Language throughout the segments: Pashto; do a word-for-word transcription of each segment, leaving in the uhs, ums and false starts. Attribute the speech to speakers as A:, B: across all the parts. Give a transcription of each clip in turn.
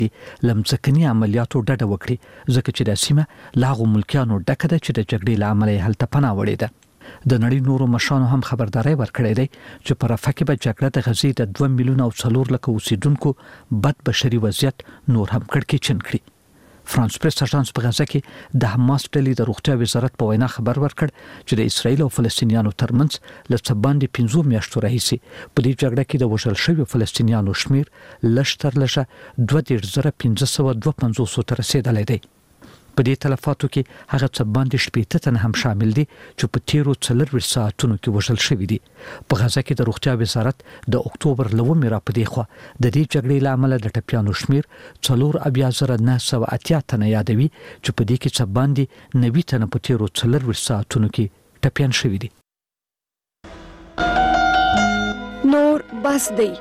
A: لمځکني عملیاتو ډډه وکړي ځکه چې د سیمه لاغو ملکیانو ډکه ده چې د جګړې له امله هلته پناه وړې ده. د نړۍ نورو مشرانو هم خبرداري ورکړې ده چې په رفح کې به جګړه د غزې د دوه میلیونه او څلور لک اوسیدونکو بد بشري وضعیت نور هم کړکېچن کړي. فرانس پریس اژانس په غزه کې د حماس ډلې د روغتیا وزارت په وینا خبر ورکړ چې د اسرایل او فلسطینیانو ترمنځ له څه باندې پنځه میاشتو راهیسې په دې جګړه کې د وژل شویو فلسطینیانو شمیر لږ تر لږه دوه دېرش زره پنځه سوه دوه پنځوس ته رسیدلی دی. په دې تلفاتو کې هغه څه باندې شپږ تن هم شامل دي چې په تیرو څلور ساعتونو کې وژل شوی دي. په غزه کې د روغتیا وزارت د اکتوبر لومې را پدې خو د دې جګړې له امله د ټپیانو شمیر څلور اویا زره نه سوه اتیا تنه یادوي چې په دې کې څه باندې نوي تنه په تیرو څلور ساعتونو کې ټپیان شوی دي.
B: نور بس دی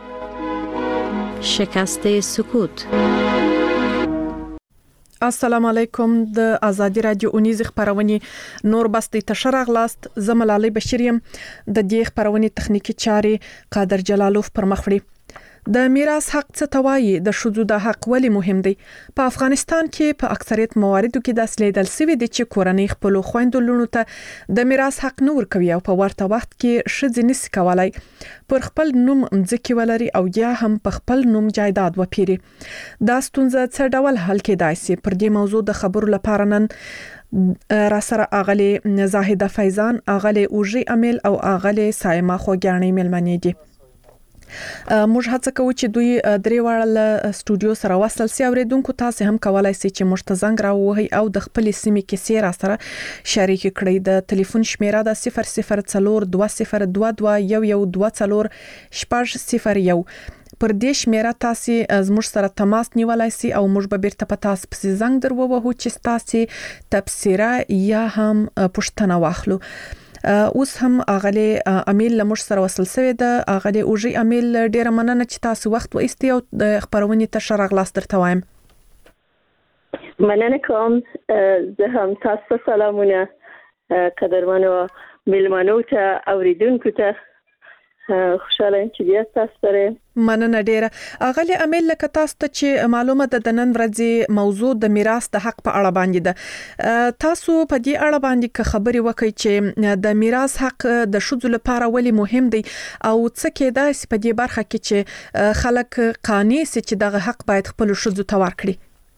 C: شکست سکوت.
D: السلام علیکم. د ازادي رادیو اونیز خبرونه نور بستی تشرغ لاست زملالي بشریم د دې خبرونه تخنیکی چاري قادر جلالوف پر مخړي. د میراث حق څه توایي د شذو د حق ولی مهم دی. په افغانستان کې په اکثریت مواردو کې د اصليدل سوي د چې کورنۍ خپل خويندو لونو ته د میراث حق نور کوي او په ورته وخت کې شذ نس کولای پر خپل نوم مځکي ولري او یا هم په خپل نوم جایداد وپیري. دا ستونزه څه ډول حل کېدای شي؟ پر دې موضوع د خبرو لپاره نن را سره اغلی زاهده فیضان، اغلی اوجي امیل او اغلی سایما خوګانی ملمنې دي. موږ هڅه کوو چې دوی درې واړه له سټوډیو سره وصل سي. اوریدونکو تاسو هم کولای شئ چې مشتزنګ راوهي او د خپل سیمې کې سره سره شریک کړئ. د ټلیفون شمیره د صفر صفر څلور دوه صفر دوه دوه یو یو دوه څلور شپږ صفر یو. پر دې شمیره تاسو زموږ سره تماس نیولای شئ او موږ به بیرته په تاسو پسې زنګ درووهو چې تاسو تبصره یا هم پوښتنه واخلو. اوس هم اغلی امیل لمر سره وصل شوی د اغلی اوجي امیل ډیره مننه چې تاسو وخت وایستي او د خبرونه تشرغ لاس درته وایم.
E: مننه کوم. زه هم تاسو سلامونه قدرمنو ملمنو ته اوریدونکو ته خوشاله چې بیا تاسو سره
D: مننه ډیره. اغلی امیل لکه تاسو ته چې معلومه ده د نن ورځې موضوع د میراث د حق په اړه باندې ده. تاسو په دې اړه باندې خبري وکړئ چې د میراث حق د شذو لپاره ولې مهم دی او څه کېدای شي په دې برخه کې چې خلک قانع سي چې دغه حق باید خپل شذو ته ورکړي.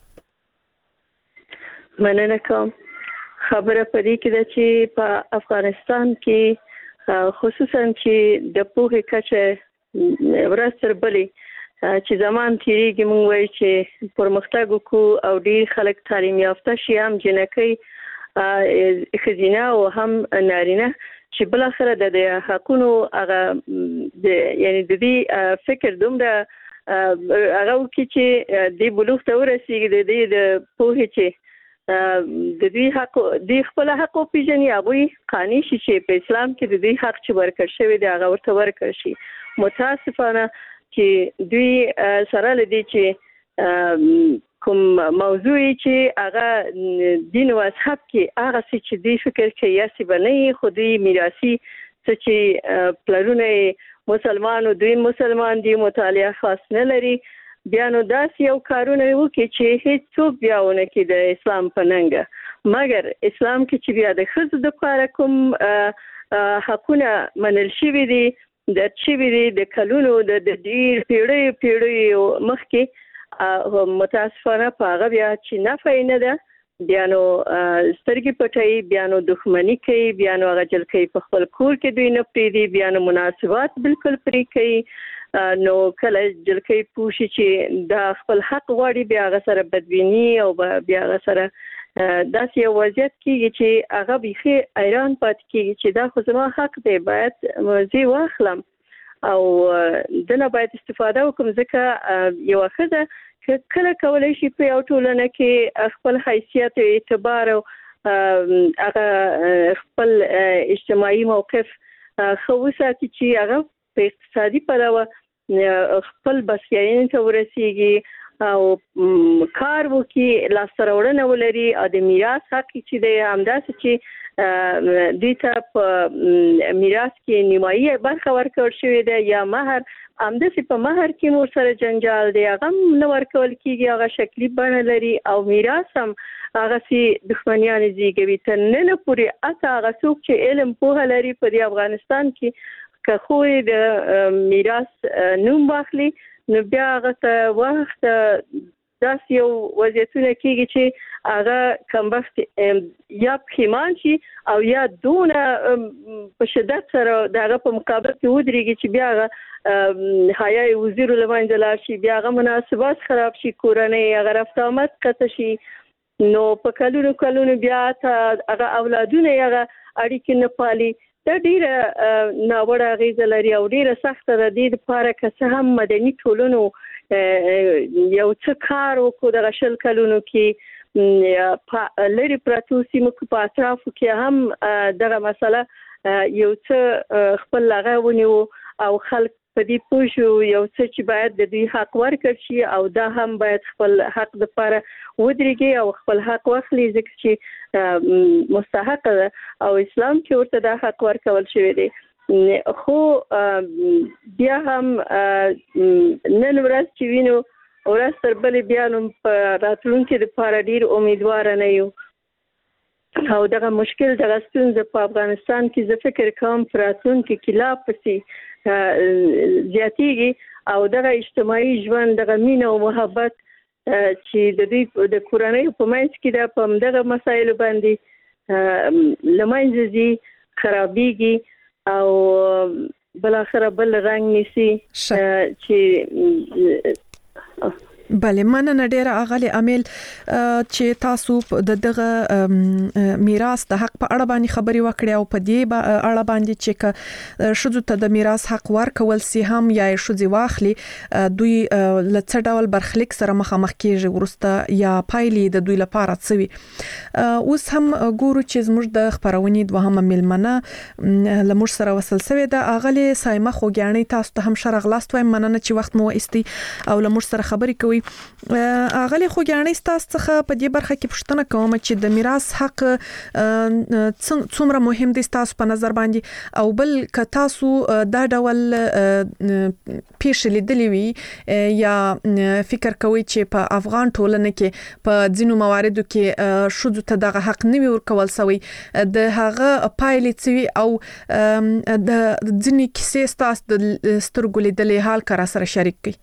E: مننه کوم. خبره پدې کې ده چې په افغانستان کې خصوصا چې د پوهې کچه ورسره بلې چې زمان تیریږي مونږ وایي چې پرمختګ وکړو او ډیر خلک تعلیم یافته شي، هم جنکۍ ښځینه او هم نارینه، چې بل اخره د حقونو هغه یعنی د دې فکر دومره هغه وکړي چې د بلوغ ته ورسیږي، د دې د پوهې چې د دې حق د خپل حق او پیژني هغه قانوني شي چې په اسلام کې د دې حق چې ورکړ شوی دی هغه ورته ورکړ شي. متاسفانه چې دوی سره لدی چې کوم موضوع چې هغه دین او مذهب کې هغه چې دوی فکر کوي یا سی بنې خودي میراثي چې پلرونه مسلمانو دوی مسلمان دي مطالعه خاص نه لري، بیا نو داس یو کارونه وکړي چې هیڅ څوک بیاونه کې د اسلام په ننګه، مګر اسلام کې چې بیا د ښځو د لپاره کوم حقونه منل شوي دي د شوي دي د کلونو د ډیر پیړۍ پیړۍ مخکې، متاسفانه په هغه بیا چې نفع نه ده، بیا نو سترګې پټوي، بیا نو دښمني کوي، بیا نو هغه جلکۍ په خپل کور کې دوی نه پرېږدي، بیا نو مناسبات بالکل پرې کوي. نو کله جلکۍ پوښي چې دا خپل حق غواړي، بیا هغه سره بدبیني او بیا هغه سره داسې یو وضعیت کېږي چې هغه بیخي حیران پاتې کېږي چې دا خو زما حق دی، باید زه واخلم او دنه باید استفاده وکړم، ځکه یوه ښځه کله کولی شي په یو ټولنه کې خپل حیثیت او اعتبار او هغه خپل اجتماعي موقف ښه وساتي چې هغه په اقتصادي پلوه خپل بسیاینې ته ورسیږي او کار وکي لاسته ولري او د میراث حق چې د همداسې چې دوی ته په میراث کې نیمایي برخه ورکړل شوې ده یا مہر همداسې په مہر کې مور سره جنجال دی هغه نه ورکول کیږي هغه شکلی بڼه لري او میراث هم هغه سي دښمنیان زیږوي تر نن پورې اته هغه څوک چې علم پوهه لري په افغانستان کې که خو د میراث نوم واخلي نو بیا هغه ته وخت داس یو وضعیتونه کېږي چې هغه کمبخت یا پښیمان شي او یا دونه په شدت سره دغه په مقابل کې ودرېږي چې بیا هغه حیاء وزیر لمنځه لاړ شي بیا هغه مناسبات خراب شي کورنۍ هغه رفت آمد قطع شي نو په کلونو کلونو بیا هغه اولادونه هغه اړیکې نه پالي دا ډیره ناوړه اغیزه لري او ډیره سخته ده د لپاره که څه هم مدني ټولنو یو څه کار وکړو د شل کلونو کې لري پراتو سیمو په اطرافو کې هم دغه مسله یو څه خپل لغه ونیو او خلک په دې پوه شو یو څه چې باید د دوی حق ورکړ شي او دا هم باید خپل حق لپاره ودرېږي او خپل حق واخلي ځکه چې مستحق ده او اسلام کې ورته دا حق ورکول شوی دی خو بیا هم نن ورځ چې وینو ورځ تر بلې بیا نو په راتلونکي لپاره ډېر امیدواره نه یو او دغه مشکل دغه ستونزه په افغانستان کې زه فکر کوم په راتلونکي کې لا پسې زیاتېږي او دغه اجتماعي ژوند دغه مینه او محبت چې د دوی د کورنۍ په منځ کې د په دغه مسایلو باندې له منځه ځي خرابېږي او بل اخره بل رنګ نیسي چې
D: بله مننه ډیره اغلی امیل چې تاسو د دغه میراث د حق په اړه باندې خبري وکړې او په دې اړه باندې چې شذو ته د میراث حق ورکول سي هم یا شذي واخلي دوی لڅ ډول برخلیک سره مخامخ کیږي ورسته یا پایلې د دوی لپاره څوي اوس هم ګورو چې زموږ د خبرونې دوهمه ملمنه لمر سره وصل سوی د اغلی سایمه خوګیانې تاسو ته هم شرغ لاست وایم مننه چې وخت مو استي او لمر سره خبري کوي اغلی خوګیانې تاسو څخه په دې برخه کې پوښتنه کوم چې د میراث حق څومره مهم دی تاسو په نظر باندې او بل ک تاسو دا ډول پیښ لیدلی وي یا فکر کوي چې په افغان ټولنه کې په ځینو مواردو کې شذو ته دغه حق نه وي ورکول سوی د هغه پایلې څوي او د ځینې کیسې تاسو د سترګو لیدلې حال کرا سره شریک کړئ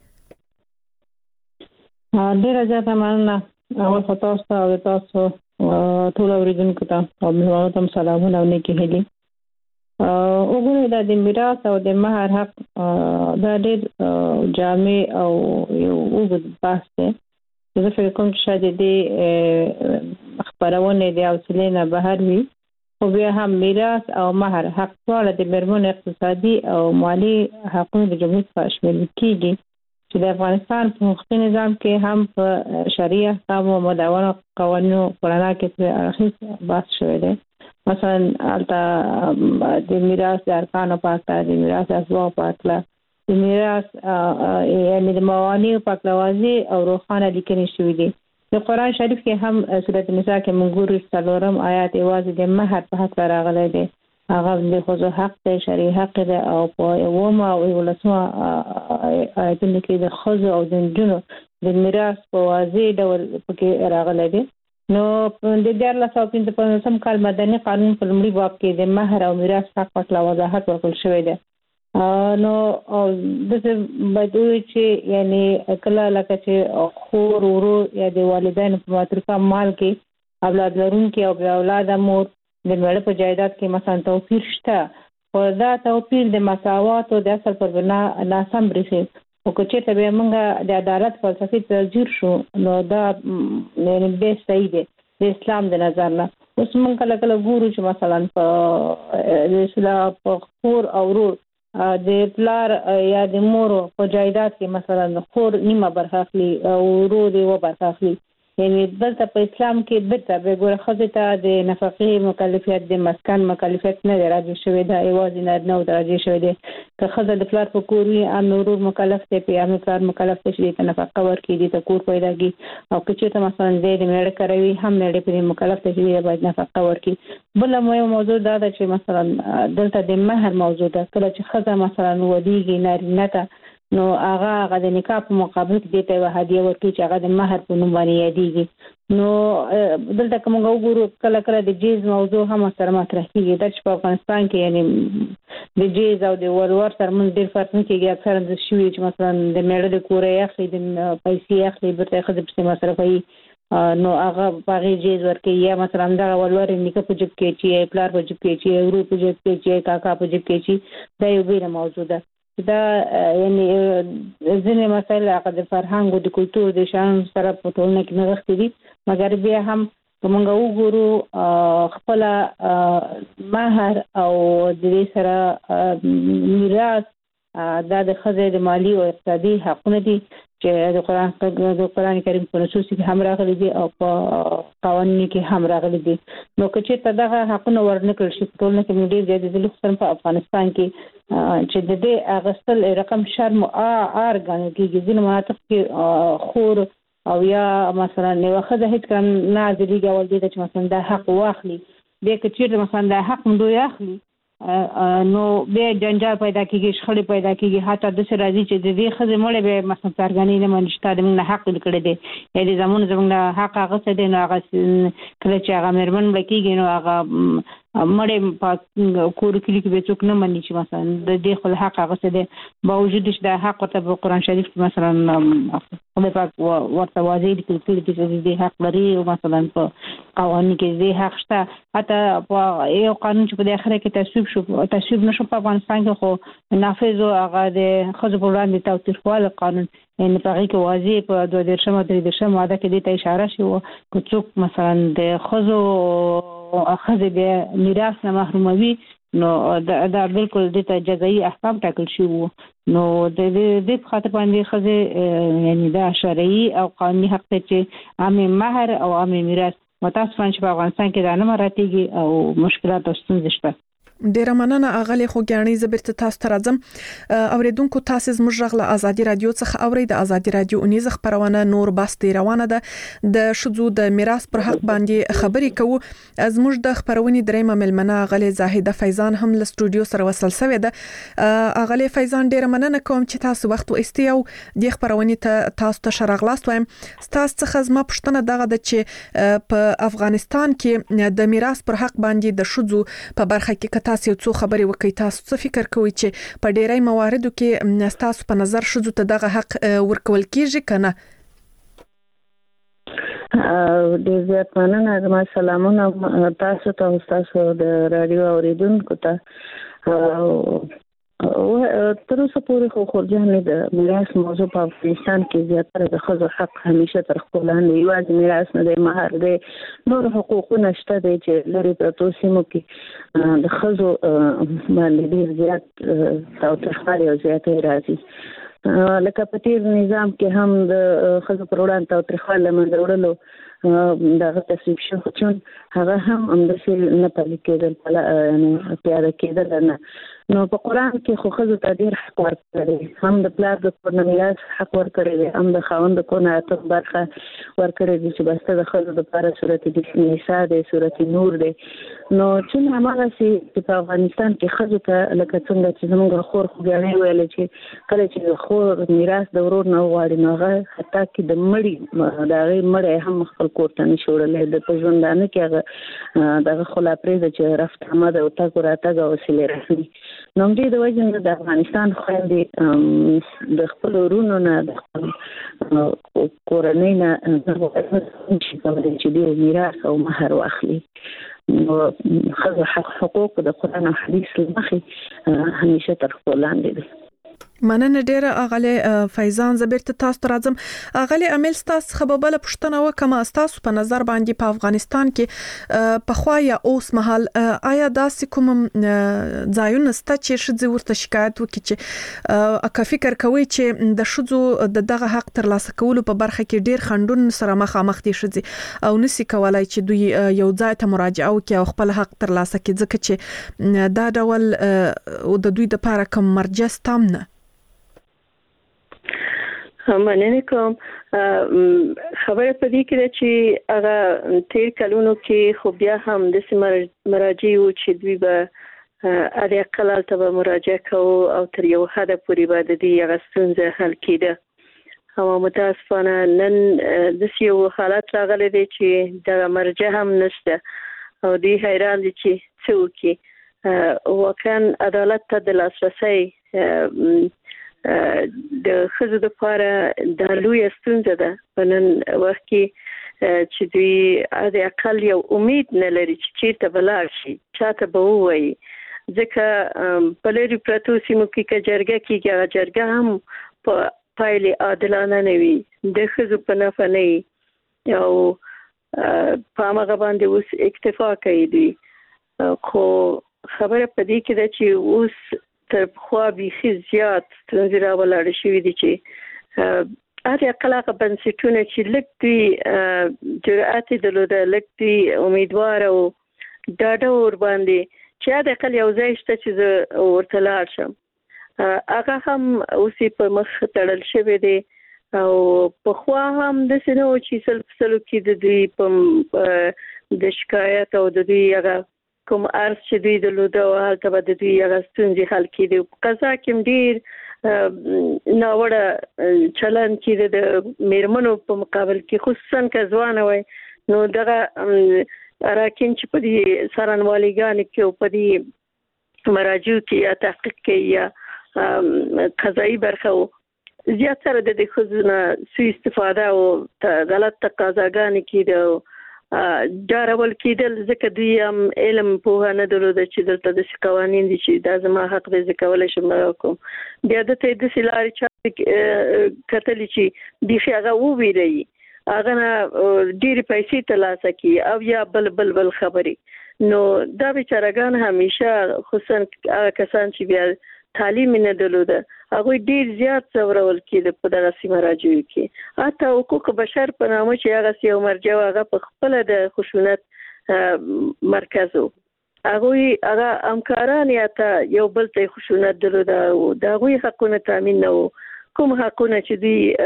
C: ډیره زیاته مننه اول خو تاسو او تاسو ټول اوریدونکو ته او موږ ته سلامونه او نیکی هیلي وګورئ د میراث او د مہر حق دا ډېر جامع او یو اوږد بحث دی زه فکر کوم چې شاید دې خبرونه د حوصلې نه بهر وي خو بیا هم میراث او مہر حق ټول د مرمن اقتصادي او مالی حقوقو د جمهوریت په شمول کېږي چې د افغانستان په حقوقي نظام کې هم په شرعي احکام او مدونه قوانینو قرانا کې په اخیس بحث شوی دی مثلا البته د میراث د ارکانو په اړه د میراث اسباب په اړه د میراث یعنی د موانع په اړه او روښانه لیکنې شوی دی د قران شریف کې هم سورۃ النساء کې موږ ګورو څلورم آیات یوازې د مہر په حق راغلی دی هغه د خو حق دی شرعي حق دی او په یوم او ولسمه آیتونه کې د خو او د جنو د میراث په واضح ډول پکې راغلی دی نو د دیارلس او پنځه پنځم کال مدني قانون په لومړي باب کې د مہر او میراث حق په اړه وضاحت ورکړل شوی دی نو د څه بدوي چې یعنی کله لکه چې خور ورو یا د والدین په مترکه مال کې اولاد لرونکي او اولاد مور د مړ په جایداد کې مثلا توپیر شته خو دا توپیر د مساوات او د اصل پر بنا ناسم برېښي او که چې ته موږ د عدالت فلسفي ترجیح شو نو دا یعنی به صحیح دی د اسلام د نظر نه اوس موږ کله کله ګورو چې مثلا په اسلام په خور او ورور د پلار یا د مور په جایداد کې مثلا خور نیمه برخه اخلي او ورور یې و برخه اخلي یعنی دلته په اسلام کې بیرته به ګوره خزه ته د نفقې مکلفیت د مسکن مکلفیت نه راځي شوی دا ایواز نه نو راځي شوی دی که خزه د پلار په کور وي ام نورور مکلف دی په ام پلار مکلف دی چې د نفقه ورکړي دي ته کور پیدا کی او که چې ته مثلا د میړه کوي هم میړه په مکلف دی چې باید نفقه ورکړي بل مهمه موضوع دا ده چې مثلا دلته د مہر موضوع ده کله چې خزه مثلا ودیږي نارینه ته نو هغه هغه د نکاح په مقابل کې ته وه هدیه ورکړي چې هغه د مہر په نوم باندې یادېږي نو دلته کوم وګورو کله کله د جیز موضوع هم سره مطرح کیږي د په افغانستان کې یعنی د جیز او د ورور ترمنځ ډېر فرق نه کیږي اکثرا د شوی چې مثلا د میړه د کورې اخلي د پیسې اخلي برته خزه په مصرفي نو هغه باغی جیز ورکړي یا مثلا دا ولور نکاح په جب کې چې پلار په جب کې چې ورور په جب کې چې کاکا په جب کې چې دا یو بیره موضوع ده دا یعنی ځینې مسایل هغه د فرهنګ او د کلتور د شان سره په ټولنه کې نغښتي دي مګر بیا هم کومه وګورو خپل مہر او د دې سره میراث دا د خزه د مالی او اقتصادي حقوقونه دي چې د قرآن د قرآن کریم په نصوص کې هم راغلي دي او په قوانینو کې هم راغلي دي نو که چې دغه حقونه ورنکړل شي ټولنه کې ډېر زیات د لوخسن په افغانستان کې چې د دې اغستل رقم شرم او ار غانې کې ځینې مناطق کې خور او یا مثلا نو خزه هیڅ کم نه ځلیږي او د چې مثلا د حق واخلي د کچیر مثلا د حق مندو اخلي نو به جنجال پیدا کیږي شخړې پیدا کیږي حتی د سر راځي چې د دې خزه مړې به مثلا څرګندې نه منشته د موږ حق لکړې دي یعنی زمون زموږ حق هغه څه دی نو هغه کله چې هغه مرمن بلکېږي نو هغه مړې په کور کې کې به څوک نه مني چې مثلا د دې خپل حق هغه څه دی باوجود چې د حق ته په قرآن شریف کې مثلا خدای پاک ورته واضح دي چې د دې حق لري او مثلا په قوانین کې دې حق شته حتی په یو قانون چې په اخر کې تصویب شو تصویب نشو په افغانستان کې خو نافذ او هغه د خزو په وړاندې تاوتریخواله قانون ان په هغه کې واضح په دوه درشم او درې درشم ماده کې د اشاره شي او کوڅوک مثلا د خزو اخذ به میراث نه محروموي نو دا, دا بالکل د جزایي احکام ټاکل شي وو نو د دې په خاطر باندې خزه یعنی دا شرعي او قانوني حق ته چې عام مہر او عام میراث متاسفانه چې په افغانستان کې دا نه مراتېږي او مشکلات او ستونزې شته
D: ډیره مننه اغلی خو ګڼي زبرت تاسو ته راځم اوریدونکو تاسو زموږ غږ له ازادي رادیو څخه اوري د ازادي رادیو اونیز خبرونه نور باستې روانه ده د شذو د میراث پر حق باندې خبرې کوو زموږ د خبرونې درېمه ملمنه اغلی زاهده فیضان هم له سټوډیو سره وصل شوې ده اغلی فیضان ډیره مننه کوم چې تاسو وخت واستي او د خبرونې ته تاسو ته شرغلاست وایم تاسو څخه زما پښتنه دغه د چې په افغانستان کې د میراث پر حق باندې د شذو په برخه کې تاسو څو خبرې وکړئ تاسو څه فکر کوئ چې په ډیری مواردو کې تاسو په نظر شذو ته دغه حق ورکول کیږي کنه
E: ډیر زیات مننه زما سلامونه تاسو ته تاسو د رادیو اوریدونکو ته او تر اوسه پورې خو خورجانې د میراث موضوع په افغانستان کې زیاتره د ښځو حق همیشه تر خپل لاندې یوازې میراث نه دی مہر دی نور حقوقونه شته دی چې لري پرتو سیمو کې د ښځو باندې ډېر زیات تاوتریخوالی او زیاتې راځي لکه په تیر نظام کې هم د ښځو پر وړاندې تاوتریخوالی له منځه وړلو دغه تصویب شو چې هغه هم همداسې نه پلي کېدل یعنې پیاده کېدل نه نو په قرآن کې خو ښځو ته ډېر حق ورکړی هم د پلار د کور نه میراث حق ورکړی دی هم د خاوند د کور نه اتم برخه ورکړی دی چې بسته د ښځو دپاره صورت نساء دی صورت نور دی نو چون هماغسې چې په افغانستان کې ښځو ته لکه څنګه چې زموږ خور خوږیاڼۍ ویله چې کله چې د خور میراث د ورور نه وغواړي نو هغه حتی کې د مړي د هغې مړی هم خپل کور ته نشي وړلی د په ژوندانه کې هغه دغه خو لا پرېږده چې رفت آمد او تګ راتګ او وسیلې رسمي نو دې د وجه نه د افغانستان خویندې د خپل ورونو نه د خپل کورنۍ نه نشي کولی چې ډېر میراث او مہر واخلي نو ښځو حق حقوق د قرآن او حدیث له مخې همیشه تر خپل لاندې دي
D: مننه ډیره اغله فیضان زبرت تاسو راځم اغله عمل تاسو خبربل پښتنه وکما تاسو په نظر باندې په افغانستان کې په خوایا اوس مهال آیا داسې کوم ځایونه ست چې شذ ورته شکایت وکړي چې اکه فکر کوي چې د شذو د دغه حق تر لاسه کولو په برخه کې ډیر خندون سره مخامخ دي شذ او نسی کولای چې دوی یو ځای ته مراجعه وکړي او خپل حق تر لاسه کړي ځکه چې دا ډول او د دوی د لپاره کوم مرجع ستامنه
E: مننه کوم خبره پدې کې چې هغه تیر کلونو کې خو بیا هم د مراجع او چې دوی به اړ اقل ته مراجعه کوي او تر یو حد پورې به د دې هغه ستونزه حل کېده او متاسفانه نن د یو حالت راغلی دی چې د مرجع هم نشته او دی حیران دي چې څوک واقعا عدالت ته د لاسرسي د خزو د لپاره د لوی ستونزه ده په نن وخت کې چې دوی د اقل یو امید نه لري چې چیرته بلار شي چاته به وایي ځکه په لري پرتو سیمو کې چې جرګه کېږي جرګه هم په پایلې عادلانه نه وي د خزو په نفع نه وي او په هغه باندې اوس اکتفا کوي دوی خو خبره پدې کې ده چې اوس تر خو به زیات ستونزې راولاړ شوې دي چې اته کلاغه بنسټونه چې لکتي جرأت درلوده لکتي امیدوار او ډاډه ور باندې چې دا کله یو ځای شته چې ورته لاړ شم هغه هم اوسې په مخ تړل شوی دی او په خو هم د سينو چې سلف سلو کې د دوی په د شکایت او د دوی هغه کوم ارز چې دوی د لوده او هلته به د دوی هغه ستونزې حل کېدي قضا کې ډېر ناوړه چلن کېده د میرمنو په مقابل کې خصوصا که ځوانه وای نو دغه اراکین چې په دې څارنوالېګانې کې او په دې مراجعو کې یا تحقیق کې یا قضایي برخه و زیاتره د دې ښځو نه سوء استفاده او غلط تقاضاګانې کېده ډارول کېدل ځکه دوی هم علم پوهه نه درلوده چې دلته د قوانین دي چې دا زما حق دی زه کولی شم کوم بیا دته د سلاري چا کتلی چې دی هغه وویری هغه نه ډېر پیسې ترلاسه کی او یا بل بل بل خبري نو دا بیچارهګان همیشه خصوصا کسان چې بیا تعلیم نه درلوده هغه ډیر زیات څورول کېده په دغه سیمه راجوي کې حتی حقوق بشر په نامه چې هغه یو مرجع هغه په خپل د خشونت مرکزو هغه هغه امکاران یا ته یو بل ته خشونت درلوده او دغه حقونه تامین نه کوم حقونه چې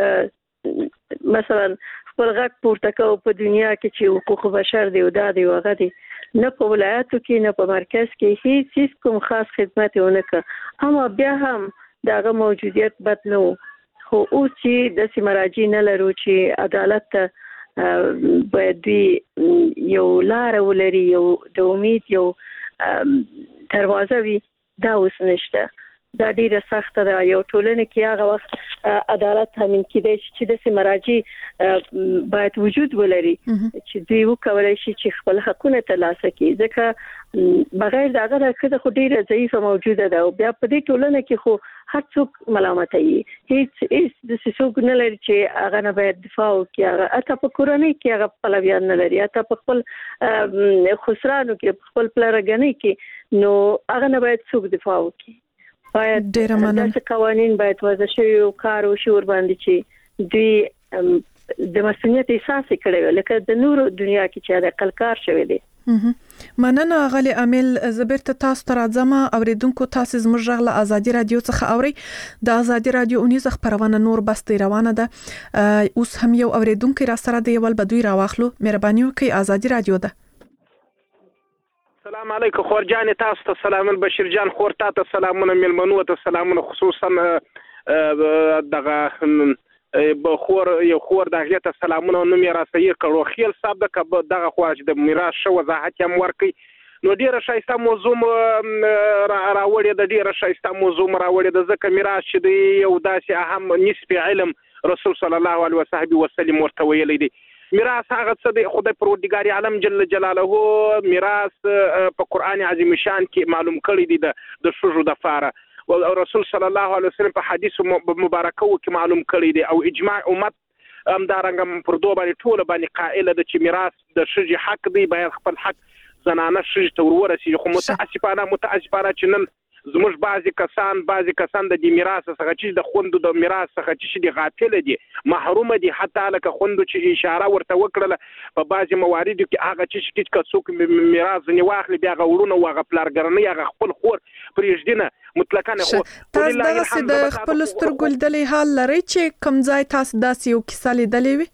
E: دی مثلا خپل غږ پورته کوي په دنیا کې چې حقوق بشر دی او دا دی وغه دی نه په ولایتو کې نه په مرکز کې هیڅ هیڅ کوم خاص خدمت ونه کړ اما بیا هم داغه موجودیت بد نه خو اوس چې د سیمراجي نه لرو چې عدالت ته باید یو لار ولري یو د امید یو دروازه وي دا اوس نشته دا ډیره سخته ده یو ټولنه کې هغه وخت عدالت تامین کیدای چې د سیمراجي باید وجود ولري چې دوی وکولای شي چې خپل حقونه ترلاسه کړي ځکه بغیر دغه راکړه خو ډیره ضعیفه موجوده ده او بیا په دې ټولنه کې خو هر څوک ملامت وي هیڅ هیڅ د څوک نه لري چې هغه نه باید دفاع وکړي هغه اته په کورنۍ کې هغه خپل بیان نه لري اته په خپل خسرانو کې خپل پلرګنۍ کې نو هغه نه باید څوک دفاع وکړي باید د قوانین باید وضع شي او کار او شور باندې چې دوی د مسؤلیت احساس کړي لکه د نورو دنیا کې چې د کلکار شوی دی
D: مننه غالي عامل زبرت تاسو تر ځما اوریدونکو تاسو زموږ غږ ازادي رادیو څخه اوري د ازادي رادیو اونیز خبرونه نور بستي روانه ده اوس هم یو اوریدونکو را سره دی ول بدوی راواخلو مهرباني وکړئ ازادي رادیو ده
F: السلام علیکم خور جان تاسو ته سلامون بشیر جان خور تاسو سلامونه ملمنو ته سلامونه خصوصا دغه به خور یو خور دغه ته سلامونه نو مې را صحیح کړو خیل صاحب دغه دغه خواج د میراث شو وضاحت هم ورکي نو ډیره شایسته موضوع راوړې د ډیره شایسته موضوع راوړې د ځکه میراث چې دی یو داسې اهم نسبی علم رسول صلی الله علیه وسلم ورته ویلی دی میراث هغه څه دی خدای پروردګار عالم جل جلاله میراث په قران عظیم شان کې معلوم کړی دی د شوجو د فاره او رسول صلی الله علیه وسلم په حدیث مبارکه کې معلوم کړی دی او اجماع امت ام دارنګ پر دوه باندې ټول باندې قائله د چې میراث د شجي حق دی باید خپل حق زنانه شجي ته ورورسي خو متاسفانه متاسفانه چې نن زموږ بعضی کسان بعضی کسان د دې میراث څخه چې د خوندو د میراث څخه چې دي غافل دي محروم دي حتی لکه خوندو چې اشاره ورته وکړه په بعضی مواردو کې هغه چې چې څوک میراث نه واخلي بیا غوړونه واغ پلارګرنی هغه خپل خور پرېږدینه مطلقاً خو
D: تاسو دغه د خپل سترګل دلې حال لري چې کم ځای تاسو داسې یو کیسه لیدلې وي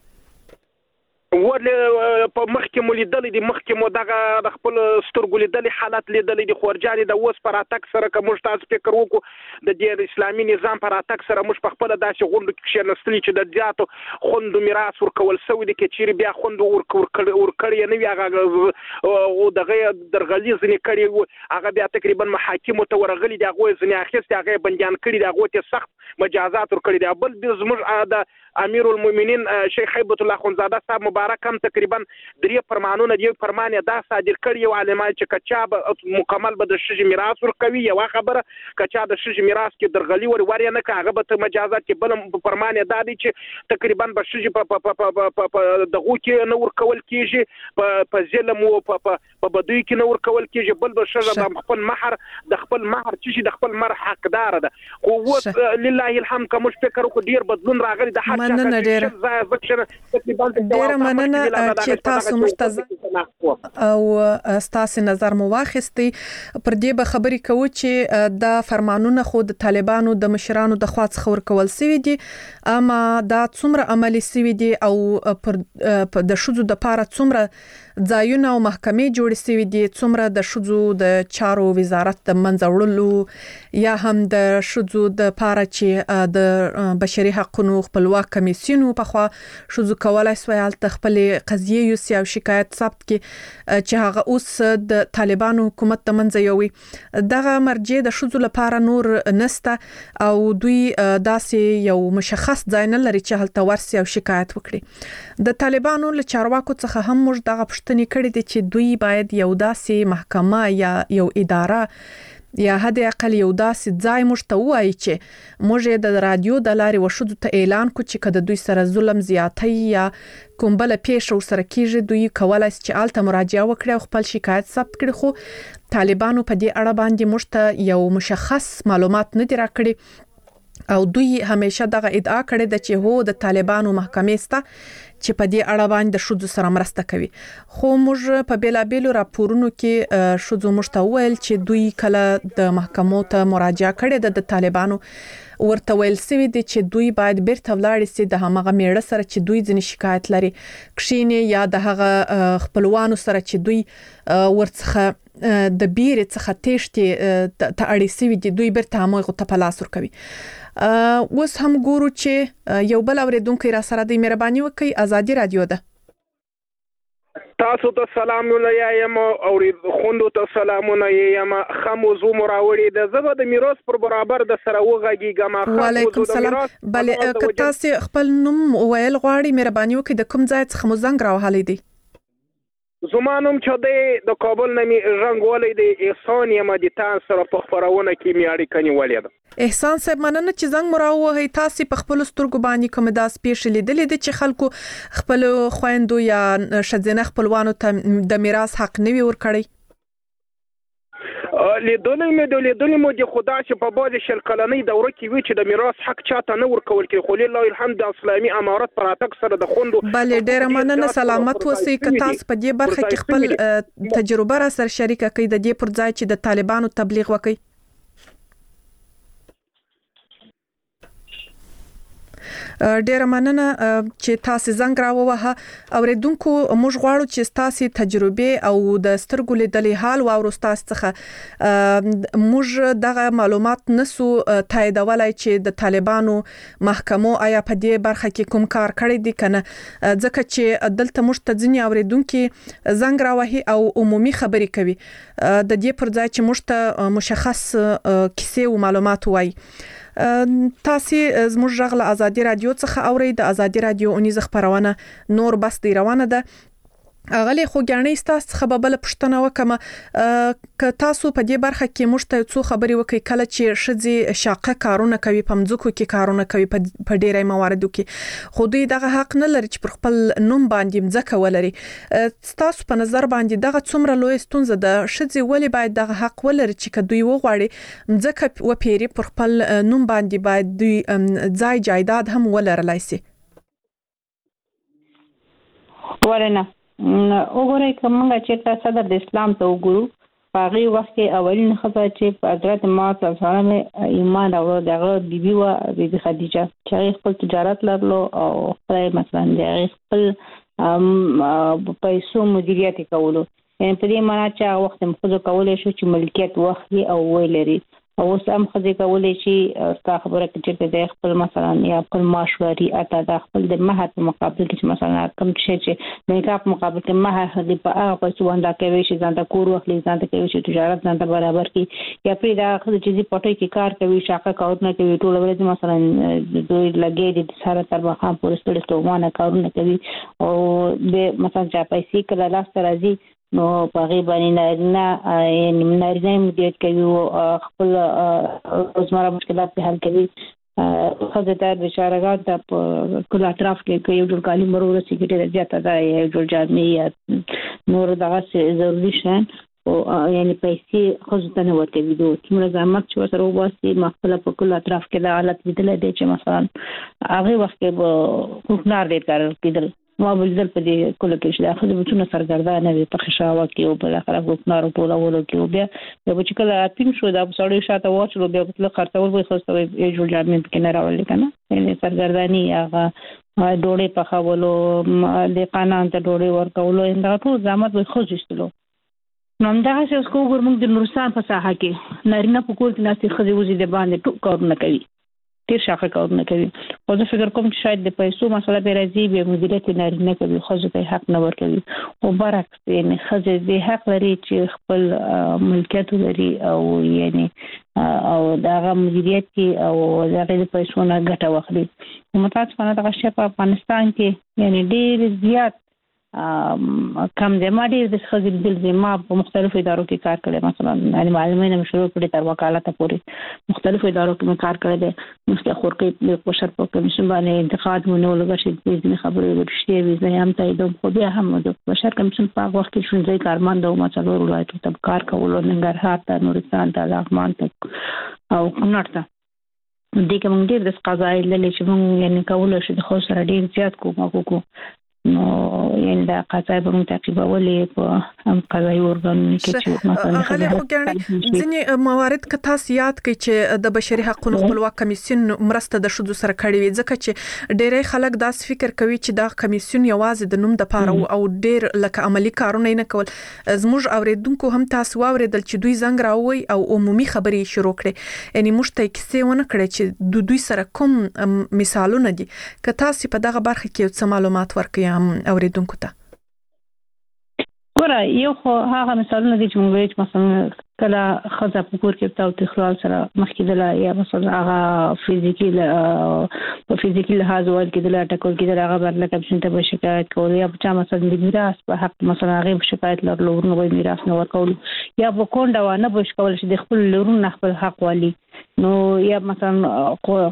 F: ولې په مخکې مو لیدلې دي مخکې مو دغه د خپل سترګو لیدلې حالت لیدلې دي خورجانې د اوس پر اتک سره که موږ تاسو فکر وکړو د دې اسلامي نظام پر اتک سره موږ په خپل داسې غونډو کې کښېنستلي چې د زیاتو خوندو میراث ورکول سوی دي کې چیرې بیا خوندو ورکړی نه وي هغه او دغه درغلي ځینې کړي هغه بیا تقریبا محاکمو ته ورغلي دي هغوی ځینې اخیستې هغه بندیان کړي دي هغوی ته سخت مجازات ورکړي دي بل زموږ د امیر المؤمنین شیخ هیبت الله خونزاده صاحب مبارک هم تقریبا درې فرمانونه دی فرمان دا صادر کړی او عالمان چې کچا مکمل به د شجي میراث ورکوي یو خبره کچا د شجي میراث کې درغلي ور ور نه کاغه به مجازات کې بل فرمان دا دی چې تقریبا به شجي په دغه کې نور کول کیږي په ظلم او په بدوی کې نور کول کیږي بل به شجه د خپل مہر د خپل مہر چې د خپل مر حقدار ده خو لله الحمد کوم فکر کو ډیر بدلون راغلی د
D: مننه ډیره ډیره مننه چې تاسو مشتز او تاسو نظر مو واخیستي پر دې به خبرې کوو چې د فرمانونه خو د طالبانو د مشرانو د خوا څخه ورکول سوي دي اما دا څومره عملی سوي دي او پر د شذو د پاره څومره ځایونه او محکمې جوړې سوي دي څومره د شذو د چارو وزارت د منځوړلو یا هم د شذو د پاره چې د بشري حقوقو خپلواک کمیسیونو په خوا شذو کولای سوال تخپل قضیه یو سیاو شکایت ثبت کی چې هغه اوس د طالبانو حکومت د منځ یوي دغه مرجع د شذو لپاره نور نسته او دوی داسې یو مشخص ځای نه لري چې هلته ورسي او شکایت وکړي د طالبانو له چارواکو څخه هم موږ دغه پښتنې کړې دي چې دوی باید یو داسې محکمه یا یو اداره یا حد اقل یو داسې ځای موږ ته وایي چې موږ د رادیو د لارې وشو ته اعلان کو چې کله دوی سره ظلم زیاتی یا کوم بل پیښه ورسره کیږي دوی کولای شي چې الته مراجعه وکړي او خپل شکایت ثبت کړي خو طالبانو په دې اړه باندې موږ ته یو مشخص معلومات نه دی راکړي او دوی همیشه دغه ادعا کړې ده چې هو د طالبانو محکمې سته چې په دې اړه باندې د شذو سره مرسته کوي خو موږ په بیلابیلو راپورونو کې شذو مشته ویل چې دوی کله د محکمو ته مراجعه کړې ده د طالبانو ورته ویل سوي دي چې دوی باید بیرته ولاړ شي د هغه میړه سره چې دوی ځنې شکایت لري کښینه یا د هغه خپلوانو سره چې دوی ورڅخه د بیر څخه تېشتي ته اړې سوي دي دوی بیرته هغه ته پلاس ور کوي اوس هم ګورو چې یو بل اوریدونکو را سره د مهرباني وکي ازادي رادیو ده
F: تاسو ته سلامونه یم او خوندو ته سلامونه یم خموزو مراوړي د زبه د میراث پر برابر د سره وغږیږم
D: وعلیکم السلام بلې که تاسو خپل نوم ویل غواړئ مهرباني وکي د کوم ځای څخه مو زنګ راوهلی دی
F: زمانم چې د کابل نمی رنگ ولې د احسان یم د تاسو سره په خبرونه کې میاړي کني ولې ده
D: احسان صاحب مننه چې زنګ مراوه تاسو په خپل سترګو باندې کوم داس پیښ لیدلې دي چې خلکو خپل خويندو یا شذنه خپلوانو ته د میراث حق نه وي ورکړي
F: لیدلې مې د لیدلې مو د خدا چې په باندې شل کلنۍ دوره کې وی چې د میراث حق چاته نه ورکول کې خو لله الحمد اسلامي امارت پر اتک سره د خوندو
D: بل ډېر مننه سلامت اوسئ که تاسو په دې برخه کې خپل تجربه را سره شریکه کړئ د دې پر ځای چې د طالبانو تبلیغ وکړي ډیره مننه چې تاسو زنګ راووهه اوریدونکو موږ غواړو چې تاسو تجربه او د سترګو لیدلې حال واورو تاسو څخه موږ دغه معلومات نسو تاییدولای چې د طالبانو محکمو آیا په دې برخه کې کوم کار کړی دی کنه ځکه چې دلته موږ ته ځینې اوریدونکو زنګ راوهي او عمومي خبرې کوي د دې پر ځای چې موږ ته مشخص کیسې او معلومات وایي تاسو زموږ غږ ازادي رادیو څخه اورئ د ازادي رادیو اونیز خبرونه نور بس دی روانه ده اغلی خو ګڼې ستاسو خبربل پښتنه وکم ک تاسو په دې برخه کې مشته څو خبري وکي کله چې شذي شاقه کارونه کوي پمځکو کې کارونه کوي په ډیرای مواردو کې خو دوی دغه حق نه لري چې پر خپل نوم باندې مځکه ولري. تاسو په نظر باندې دغه څومره لوی ستونزه ده شذي ولی باید دغه حق ولري چې دوی وغواړي مځکه و پیری پر خپل نوم باندې باید دوی ځای جایداد هم ولرلای شي.
C: ورنه وګورئ کومه چې صدر د اسلام ته وګورو هغه وخت کې اولین خبره چې حضرت محمد صلی الله علیه وسلم ایمان راوړ دغه بیبي و بیبي خدیجه چې خپل تجارت لرلو او خپل مثلا د خپل پیسو مدیریت کولو یعنی په دې معنی چې هغه وخت مخزو کولای شو چې ملکیت وخت او ویلري او سم خځې کولای شي تا خبره کې چې د خپل مثلا یا خپل ماشوري اته د خپل د مهر په مقابل کې مثلا کوم شي چې د کاپ مقابل کې مهر د په هغه پیسو باندې کوي چې ځان ته کور واخلي ځان ته کوي چې تجارت ځان ته برابر کړي یا پرې دا خځې چې پټي کې کار کوي شاکه کارونه کوي ټول ورځ مثلا دوی لګي د سره تر مخه پورې ستړي تومانه کارونه کوي او د مثلا چا پیسې کله لاس راځي نو په غي باندې نه یعنی نارینه مدیریت کوي او خپل روزمره مشکلات په حل کوي. خزه ته بشارهګان ته په کل اطراف کې یو ډول کالي مرور سیګریټ زیاته ده یو ډول جامې یا نور دغه ضروري شي او یعنی پیسې خزه ته نه ورته ویدو څومره زحمت چې ورته وباسي مخفله په کل اطراف کې د حالت لیدل دي چې مثلا هغه وخت کې کوکنار دې کار کېدل ما بلدل په دې کله کې چې داخله بچونه سرګردانه وي په خشاوه کې او بل اخر کوکنار په لورو کې بیا د بچ کله اپین شو د سړی شاته واچلو بیا په خرڅول به خوستوي یو جوړ جامې کې نه راولې کنه یعنی سرګردانی هغه ډوړې په خولو د قانون ته ډوړې ورکولو انده ټول زحمت به خوځښتلو. نو دا چې اوس کوګر موږ د نورستان په ساحه کې نارینه په کور کې ناسي خزي وزي د باندې ټوک کارونه کوي ډیر شاخه کارونه کوي او زه فکر کوم چې شاید د پیسو مسله به راځي به مدیریت نارینه کوي خو ځکه حق نه ورکوي او برعکس یعنی خزه د حق لري چې خپل ملکیت لري او یعنی او دغه مدیریت او دغه پیسو نه ګټه واخلي. متاسفانه دغه شی په افغانستان کې یعنی ډیر زیات کم د ماډي د خزل دل زما په مختلفو ادارو کې کار کړی مثلا یعنی معلومات مشروع کړي تر وکالت پورې مختلفو ادارو کې کار کړی دی مثل خورقي په شر په کمیشن باندې انتقاد مونږ ولګ شي د خبرې ورشته وي زه هم ته د خو بیا هم د بشر کمیشن په وخت کې شونځي کارمند او مسلو ولایتو ته کار کول ننګرهار ته نورستان ته لغمان ته او کونړ ته دې کوم ډیر د قضایي للی چې مونږ یعنی کول شي د خو سره ډیر زیات کوم کو نو یعنی دا قضایي به متعقبولې په هم قضایي ورغلنه کې چې مثلا
D: هغه خو ګڼي ځینې موارد که تاسو یاد کړئ چې د بشري حقوقو خپلواک کمیسیون مرسته د شذو سره کړې وي ځکه چې ډېری خلک داس فکر کوي چې دا کمیسیون یوازې د نوم د پاره او ډېر لکه عملی کارونه نه کول. زموږ اوریدونکو هم تاسو اوریدل چې دوی زنګ راوي او عمومي خبرې شروع کړي یعنی موږ ته کیسه ونه کړي چې د دوی سره کوم مثالونه دي که تاسو په دغه برخه کې څه معلومات ورکړئ اوریدونکو ته.
C: ګوره یو خو هغه مثالونه دي چې موږ یې مثلا کله خزه په کور کې تاو تخلال سره مخکېدله یا مثلا هغه فزیکی په فزیکی لحاظ ول کېدله ټکول کېدله هغه برله کمیشن ته به شکایت کول یا چا مثلا د میراث په حق مثلا هغه شکایت لرلو ورنه به میراث نه ورکول یا په کونډه و نه به کول چې د خپل لورونو خپل حق والی نو یا مثلا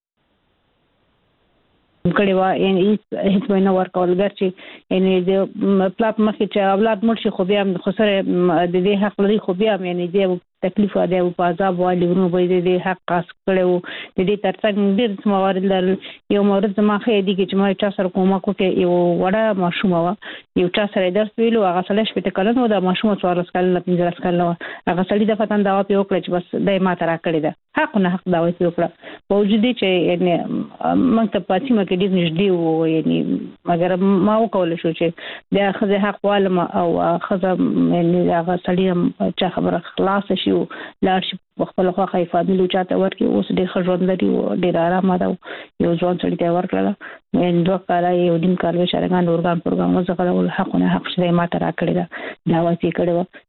C: کړي وا یعنی هیڅ وینا ورکول ګرځي یعنی د پلاټ مخې چې اولاد مرشي خو بیا خو سره د دې حق لري خو بیا یعنی د تکلیف دی او په عذاب والی ورو به د حق قاس کړو د دې ترڅنګ ډېر موارد لرل. یو مورد زما خې دي چې ما چا سره کومه کوکه یو وړه ماشومه وا یو چا سره درس ویلو هغه سره شپته کلنو د ماشومه څوارلس کلنه پنځلس کلنه هغه سړي د فتن دا په وکړه چې بس دای ما ترا کړی ده حق نه حق دا وایي وکړه موجودي چې یعنی مکتب پاتې مکه دې نږدې وو یعنی مګر ما وکول شو چې د خزه حق والم او خزه یعنی هغه سړي چا خبره خلاص شي لاړ شي خپل خو خای فامیل چاته ورکی اوس ډېر خژوند لري او ډېر آرام ده یو ځوان سړی ته ورکړه نو دوه کاله یو دیم کال شرګان اورګان پروګرام زغله حقونه حق شې ما ته راکړی دا دا وایي کړو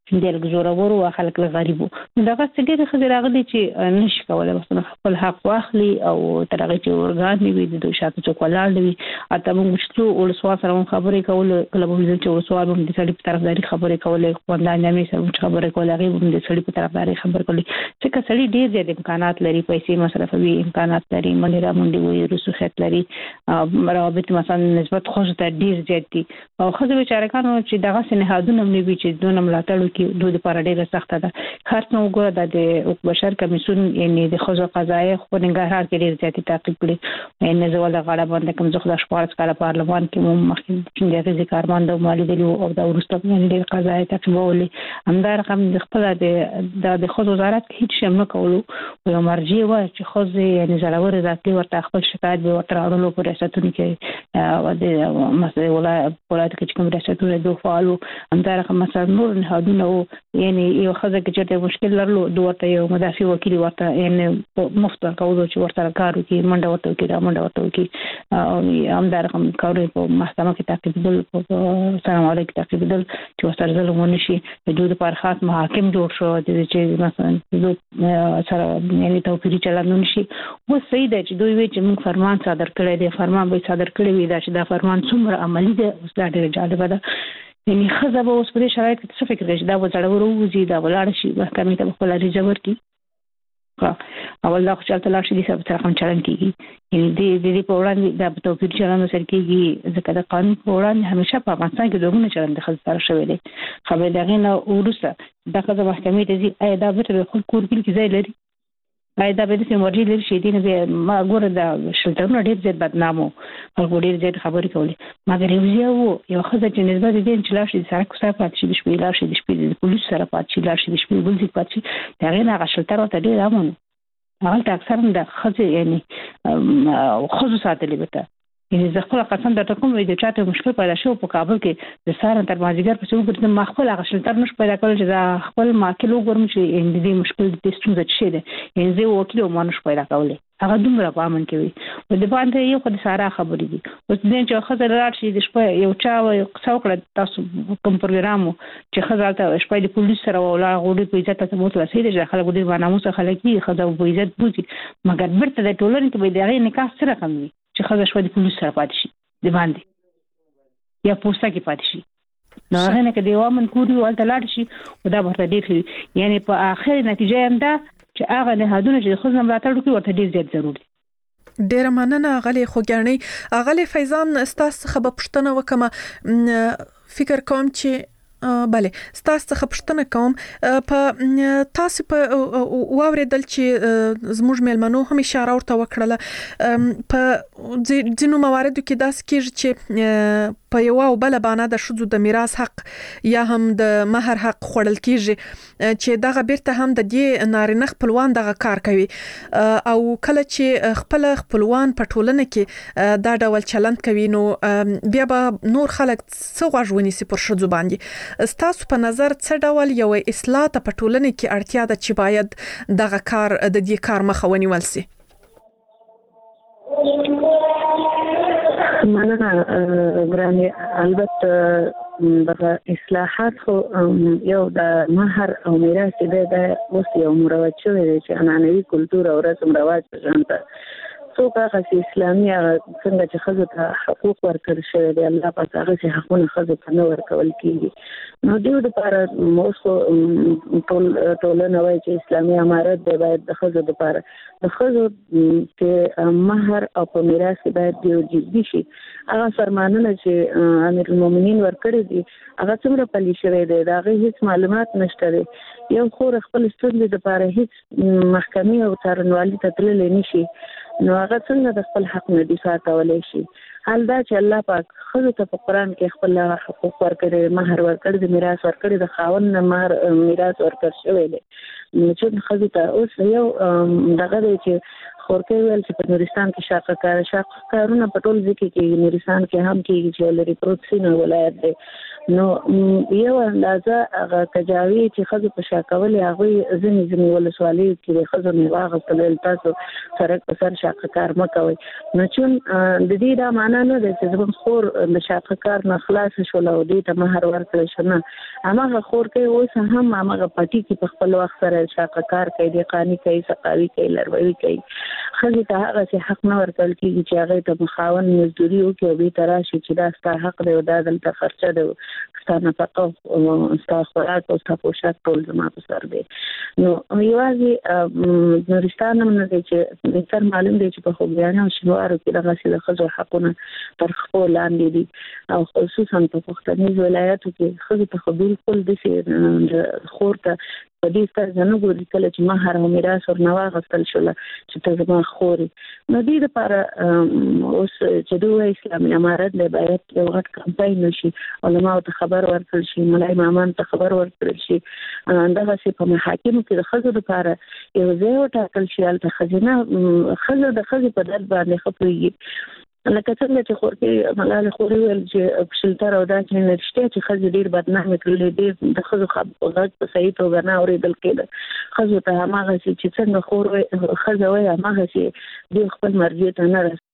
C: د زورور او خلک غریبو دغه څه ډېر خزر راغلي چې نشي کولای مثلا خپل حق واخلي او ترغه چې ورغان وي د دوی شاته څوک ولاړ وي اته موږ چې ولسوال سره خبرې کول کله به چې ولسوال هم د سړي په طرفداري خبرې کولې خواندان مې سره خبرې کولې هغه هم د سړي په طرفداري خبرې کولې چې کسړي ډېر زیات امکانات لري پیسې مصرفوي امکانات لري منډه را منډه وي رسوخیت لري روابط مثلا نسبت خو ته ډېر زیات دي او خزه بیچارهانو چې دغه سنهادونه نه وي چې دونه ملاتړ کوي دوی لپاره ډېر سخت ده خاص نو وګوره د بشر کمیسیون یعنی د خزو قضایي خو نګهار کې ډېر زیات تعقیب کړي ان زول غاړه باندې کوم ځخ د شپارس کاله پارلمان کې مو مخکې د غزي کارمند او مالي دلو او د ورسته باندې ډېر قضایي تعقیبولې همدار کوم د خپل د د خزو وزارت کې هیڅ شم نه کولو او مرجع و چې خزو یعنی زړور ذاتي ورته خپل شکایت به ورته راوړلو پر ریاستونو کې او د مسله ولایت کې کوم ریاستونه دوه فعالو همدار کوم مثلا نور نهادونه یعنی یو خزه کې چې مشکل لرلو دوه یو مدافع وکیل ورته یعنی مفت کولو چې ورته کار وکړي منډه ورته وکړي را منډه ورته وکړي او همدار کوم کار په محکمه کې تعقیبول په سلام علیکم تعقیبول چې ورته ظلم ونشي د دوی لپاره خاص محاکم جوړ شو د چې مثلا سره یعنی توفیری چلند نشي و صحیح ده چې دوی وی چې موږ فرمان صادر کړی دی فرمان به صادر کړی وي دا چې دا فرمان څومره عملی دی اوس دا ډېر جالب ده یعنی خزه به اوس په شرایط کې څه فکر کوي دا و زړه وروزي دا ولاړ شي محکمې ته خپل ریجور کی اول دا خو چلته لاړ شي د سب سره هم چلن کیږي یعنی د دې په وړاندې د توفیر چلن سره کیږي ځکه د قانون په وړاندې همیشه په افغانستان کې دوه چلن د خلک سره شوی دی خبر دغه نه ورسته د خزه محکمې ته ځي اې دا به د خپل کور کې ځای لري اې دا به د سیموري لري شي دي نه ما ګوره دا شلټرونه ډېر زیات بدنامو هغه ډېر زیات خبرې کولې مګر یو یو خزه چې نسبت دې چې لاړ شي سره کوڅه پات شي د شپې لاړ شي د شپې د پولیس سره پات شي لاړ شي د شپې بل ځای پات شي دا غیر هغه شلټر ته ډېر امن هغه اکثر د خزه یعنی خصوص ساتلې وته یعنی زه خپل قسم درته کوم وي د چاته مشکل پیدا شو په کابل کې د سارن تر مازیګر په څو ګرځم ما خپل هغه شلټر نش پیدا کول چې دا خپل ماکل وګورم چې ان دې مشکل د ستونزه څه ده یعنی زه وکیل او مانوش پیدا کولې هغه دومره په امن کې وي او د باندې یو خدای ساره خبرې دي اوس دې چې خزر راځي شي د شپه یو چا یو څوکړه تاسو کوم پروګرامو چې خزر ته شپه د پولیس سره ولا غوډي په عزت ته موت رسیدي چې خلک دې باندې مو څه خلک دي خزر په عزت بوزي مګر برته د ټولنې ته به دغه نکاح سره کم وي چې خزر شپه د پولیس سره پاتې شي د باندې یا پوسټه کې پاتې شي نو هغه نه کې دی وامن کوډي ولته لاړ شي او دا به ډېر یعنی په اخر نتیجه هم ده چې هغه نهادونه چې خو زم راتلو کې ورته ډېر زیات ضروري
D: ډېر مننه غلي خوګرنی غلي فیضان استاس خبر پښتنه وکمه فکر کوم چې بله ستاسو څخه پوښتنه کوم په تاسو په واوریدل چې زموږ مېلمنو هم اشاره ورته وکړه په ځینو مواردو کې داس کېږي چې په یو او بل باندې د شذو د میراث حق یا هم د مہر حق خوړل کېږي چې دغه بیرته هم د دې نارینه خپلوان دغه کار کوي او کله چې خپل خپلوان په ټولنه کې دا ډول چلند کوي نو بیا به نور خلک څه غوښونی سي پر شذو باندې ستاسو په نظر څه ډول یو اصلاح ته په ټولنه کې اړتیا ده چې باید دغه کار د دې کار مخه ونیول سي؟
E: مننه ګراني البته دغه اصلاحات خو یو د مہر او میراث د اوس یو مروج شوی دی چې عنعنوي کلتور او رسم رواج په شان ته څوک هغه اسلامي څنګه چې خزو ته حقوق ورکړل شوی دی الله پاک هغه چې حقونه خزو ته نه ورکول کیږي نو دوی لپاره موږ ټول ټولنه وایي چې اسلامي امارت دی باید د خزو لپاره د خزو چې مہر او په میراث باید یو جدي شي هغه فرمانونه چې امیر المؤمنین ورکړي دي هغه څومره پلي شوی دی دا هغه هیڅ معلومات نشته دی یو خور خپل ستونزې لپاره هیڅ محکمې او څارنوالۍ ته تللی نشي نو هغه څنګه د خپل حق نه دفاع کولای شي حال دا چې الله پاک خزو ته په قرآن کې خپل حقوق ورکړي مہر ورکړي د میراث ورکړي د خاوند نه مہر میراث ورکړ شوی دی نو چې خزو ته اوس یو دغه دی چې خورکې ویل چې په نورستان کې شاقه کار شاقه کارونه په ټول ځکه کې نورستان کې هم کېږي چې لري پروت سینه ولایت دی
C: نو یو اندازه هغه کجاوی چې خزو په شاکولې هغه ځنی ځنی ولسوالۍ کې خزو نه واغستل تاسو سره سر شاکار مکوي نو چون د دې دا معنا نه ده چې زموږ خور د شاکار نه خلاص شول او دې ته مہر ورکړل شنه هغه خور کوي اوس هم هغه پټي کې په خپل وخت سره شاکار کوي د قانوني کوي سقاوي کوي لروي کوي خزو ته هغه چې حق نه ورکړل کیږي چې هغه ته مخاون مزدوري او کې به تراشي چې دا ستاسو حق دی او دا دلته خرچه ده ستاسو نفقه ستاسو خوراک او ستاسو پوشاک ټول زما په سر دی نو یوازې نورستان هم نه دی چې د سر معلوم دی چې په خوګیانه او شنوارو کې دغه سل خزو حقونه تر خپل لاندې دي او خصوصا په پښتني ولایتو کې خزو ته بالکل د خور ته په دې ستاسو نه ګوري کله چې مہر او میراث ورنوا غستل شول چې ته زما خوري نو دې لپاره اوس چې دوه اسلامي امارت له باید یو غټ کمپاین وشي علماء ته خبر ورکړل شي ملای مامان ته خبر ورکړل شي دغه چې په محاکمو کې د خزو لپاره یو ځای وټاکل شي البته خزینه خزو د خزو په دل باندې خپلېږي لکه څنګه چې خورکې ملاله خوري ویل چې شلتر او دا چې نشته چې خزې ډیر بدنامي کړلې دي د خزو غږ په صحیح توګه نه اورېدل کېده خزو ته هغه چې څنګه خور خزه وای هغه چې د خپل مرګ ته نه رس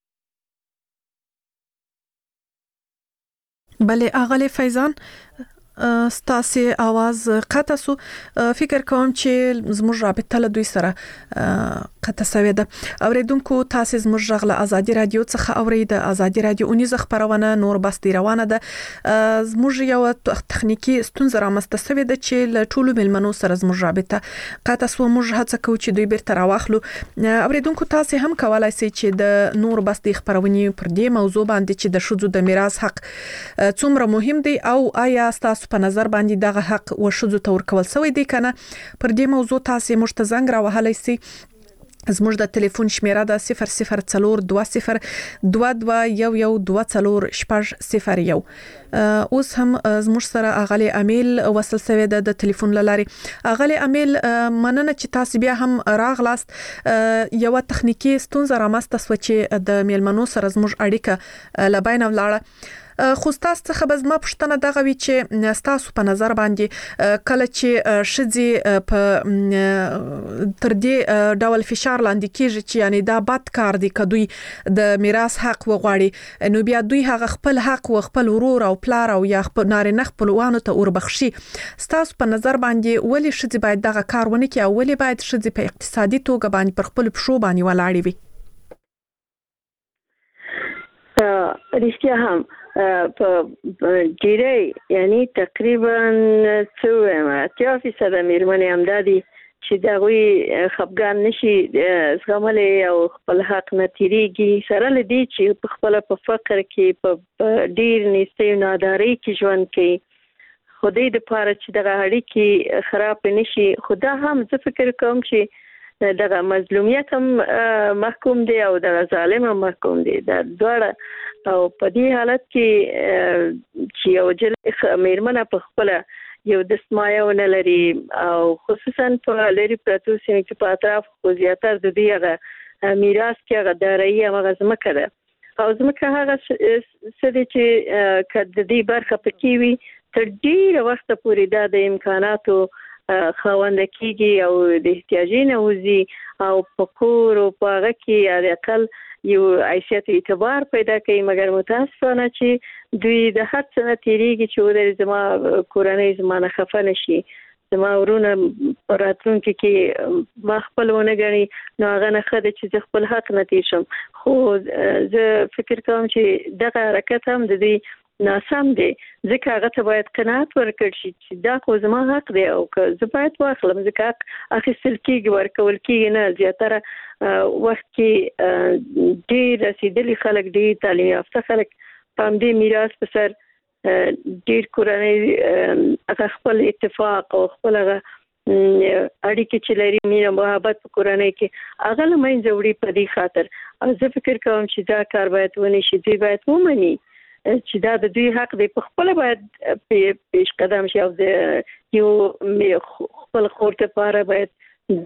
D: بله اغلی فیضان ستاسو आवाज قطع سو فکر کوم چې زموږ رابطه له دوی سره قطع شوې ده اوریدونکو تاسو زموږ غږ ازادي رادیو څخه اورید ازادي رادیو اونیزه خبرونه نور بس دی روانه ده زموږ یو تخنیکی ستونزه رامسته شوې ده چې له ټولو ملمنو سره زموږ رابطه قطع سو موږ هڅه کوو چې دوی بیرته راوخلو اوریدونکو تاسو هم کولای شئ چې د نور بس دی خبرونه پر دې موضوع باندې چې د شذو د میراث حق څومره مهم دی او آیا تاسو په نظر باندې دغه حق و شذو تور کول سوی دی کنه پر دې موضوع تاسو مشت زنګ را وهلای سي زموږ د ټلیفون شمیره د صفر صفر څلور دوه صفر دوه دوه یو یو دوه څلور شپږ صفر یو اوس هم زموږ سره اغلی امیل وصل شوی د ټلیفون لارې اغلی امیل مننه چې تاسو بیا هم راغلاست یو تخنیکی ستونزه رامسته سو چې د میلمنو سره زموږ اړیکه لباین ولاړه خو تاسو څخه به زما پوښتنه دغه وی چې تاسو په نظر باندې کله چې شذي په تر دې ډول فشار لاندې کیږي چې یعنی دا بد کار دی کدوې د میراث حق وغواړي نو بیا دوی هغه خپل حق او خپل ورور او پلار او یا خپل نارینه خپلوانو ته وربخشي تاسو په نظر باندې ولی شذي باید دغه کار ونه کوي او ولی باید شذي په اقتصادي توګه باندې پر خپل پښو باندې ولاړ وي
E: رښتیا هم په ډیری یعنی تقریبا څو اتیا فیصد میرمنې همدادي چې دغوی خپګان نشي زغملې او خپل حق نه تیریږي سره لدی چې په خپل په فقر کې په ډیر نيستي ناداري کې ژوند کوي خدای د پاره چې دغه اړیکې خراب نشي خدا هم زه فکر کوم چې دغه مظلومیت هم محکوم دی او دغه ظالم هم محکوم دی دا دواړه او په دې حالت کې چې یو جل میرمنه په خپل یو د سمایونه لري او خصوصا په لري پروتو سیمه کې په اطراف خو زیاتره د دې هغه میراث کې هغه دارایي هغه ځمکه ده او ځمکه هغه څه چې کله د دې برخه پکې وي تر ډیره وخت پورې د امکاناتو خاوند کیږي او د احتیاجي نوزي او په کور او په هغه کې علي اقل یو عیشت اعتبار پیدا کوي مګر متاسفانه چې دوی د هر څه نه تیریږي چې ودرې زما کورنۍ زمانه خفه نشي زما ورونه راتلونکي کې ما خپل ونه غني نو هغه نه خده چې خپل حق نه تیشم خو زه فکر کوم چې دغه حرکت هم د دې ناسم دی ځکه هغه ته باید قناعت ورکړ شي چې دا خو زما حق دی او که زه باید واخلم ځکه حق اخیستل کېږي ورکول کېږي نه زیاتره وخت کې ډېر رسېدلي خلک ډېر تعلیم یافته خلک په همدې میراث په سر ډېر کورنۍ هغه خپل اتفاق او خپل هغه اړیکې چې لري مینه محبت په کورنۍ کې هغه له منځه وړي په دې خاطر او زه فکر کوم چې دا کار باید ونی شي دوی باید ومني چې دا د دوی حق دی په خپل باید پیش قدم شي او د یو خپل خور ته پاره باید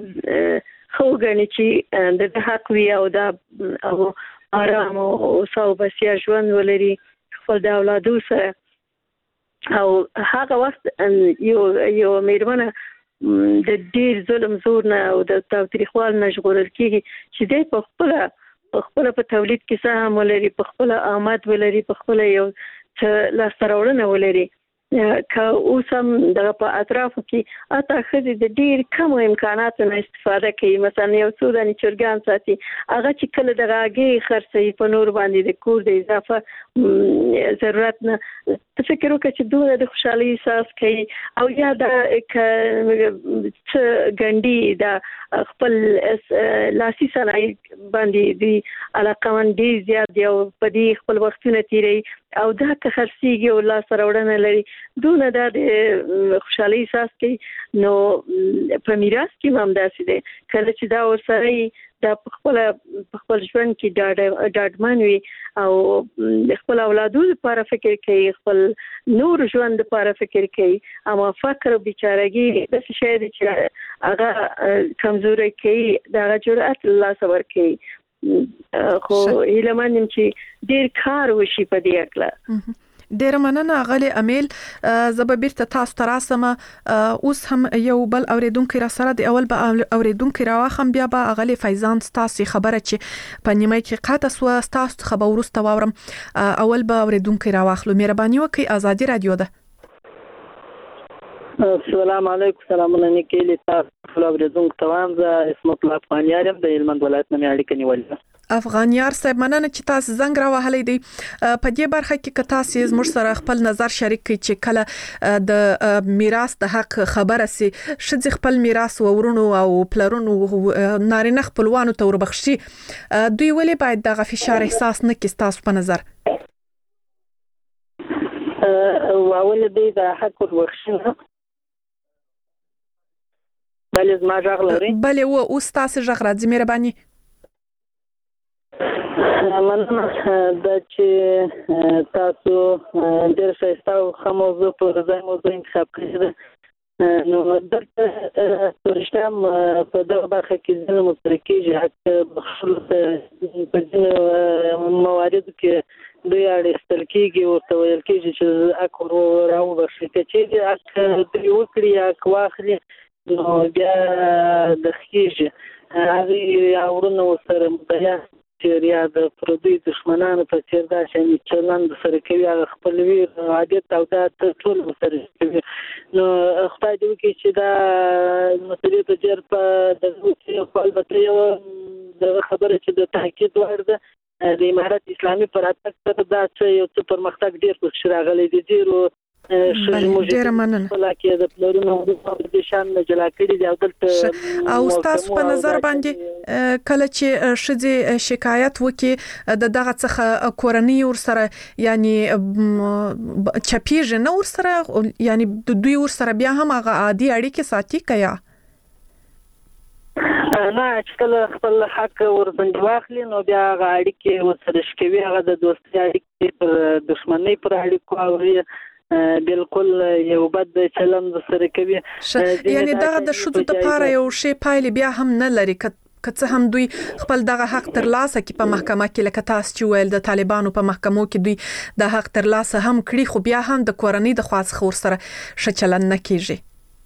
E: خو غني چې د حق وی او دا او آرام او صوبسیا ژوند ولري خپل د اولادو سره او هغه وخت یو یو میرمنه د ډیر ظلم زور نه او د تاوتریخوال نه ژغورل کیږي چې د په خپل په خپل په تولید کې سهم ولري، په خپل آمد ولري، په خپل یو څه لاسته راوړنه ولري. که اوس هم دغه په اطرافو کې اته ښځې د ډېر کمو امکاناتو نه استفاده کوي. مثلا یو څو دانې چرګان ساتي، هغه چې کله دغه هګۍ خرڅوي په نور باندې د کور د اضافه ضرورت نه، ته فکر وکړه چې دومره د خوشحالۍ احساس کوي. او یا د څه ګنډي د خپل لاسي صنایع باندې د علاقمند ډېر زیات دی او په دې خپل وختونه تېروي او دا که خرڅېږي او لاسته راوړنه لري، دونه دا د خوشحالۍ احساس کوي. نو په میراث کې هم همداسې دی، کله چې دا ورسره دا په خپل په خپل ژوند کې ډاډمن وي او خپل اولادو لپاره فکر کوي، خپل نور ژوند لپاره فکر کوي، اما فقر او بیچارهګي داسې شی دی چې هغه کمزوري کوي، دغه جرأت الله صبر کوي. خو هیله مندم چې ډیر کار وشي په دې اړه.
D: ډیر مننه غلي امیل. زب بیرته تاسو ته راسم. اوس هم یو بل اوریدونکو را سره دی، اول به اوریدونکو راوخم، بیا به غلي فیضان تاسو خبره چې په نیمه کې قاطه سو تاسو خبر ورسته واورم. اول به اوریدونکو راوخلو. مهرباني وکړئ، ازادي رادیو ده.
G: السلام علیکم. سلامونه نیکلی تاسو اوریدونکو ته. زه اسمت الله افغانیارم د هلمند ولایت نه اړیکه نیولې.
D: افغانیار صاحب مننه چې تاسو زنګ را وهلې دی. په دې برخه کې که تاسو زموږ سره خپل نظر شریک کړئ چې کله د میراث د حق خبره سي شذ خپل میراث ورونو او پلرونو نارینه خپلوانو ته وربخشي، دوی ولې باید دغه فشار احساس نه کړي تاسو په نظر؟
G: اول دی د حق وربخشنه بل زما ژغ لري.
D: بل و اوس تاسو ژغ راځي. مهرباني.
G: مننه دا چې تاسو ډېر ښایسته او ښه موضوع په ځای موضوع انتخاب کړې ده. نو دلته رښتیا هم په دغه برخه کې ځینې مصرح کېږي حق بخښلو ته په ځینو مواردو کې دوی اړیستل کېږي، ورته ویل کېږي چې حق ور راوبخښي. که چیرې حق دوی وکړي یا حق واخلي نو بیا د خېږي هغې یا ورونه ورسره مدعیا یا د پردي دشمنانو په څېر دا شان چلند سره کوي، هغه خپل ویر عادت او دا ټول سره کوي. نو خدای دې وکړي چې دا مسلې ته ډېر په دغه البته یو دغه خبره چې د تحقیق وړ ده د امارت اسلامي پر راتګ سره دا چې یو څه پرمختګ ډېر پکې راغلی دی. ډېرو
D: ډېر مننه.
G: ولکه د پلرونو د شان جلا کړي دی او دلته
D: او تاسو په نظر باندې کله چې شذ شکایت وکي د دغه څخه کورنۍ ور سره یعنی چپیږي نه ور سره، یعنی د دوی ور سره بیا هم هغه عادي اړیکې ساتي کیا
G: نه چې کله خپل حق ورباندې واخلي نو بیا هغه اړیکې ورسره شکوي، هغه د دوستۍ اړیکې پر دښمنۍ پر اړیکو او بالکل یو بد چلند سره کوي.
D: یعنی دغه د شذو د پاره یو شی پایل بیا هم نه لري، که هم دوی خپل دغه حق تر لاسه کې په محکمه کې لکه تاسو چې ویل د طالبانو په محکمو کې دوی د حق تر لاسه هم کړی، خو بیا هم د کورنۍ د خاص خور سره ښه چلند نه کیږي.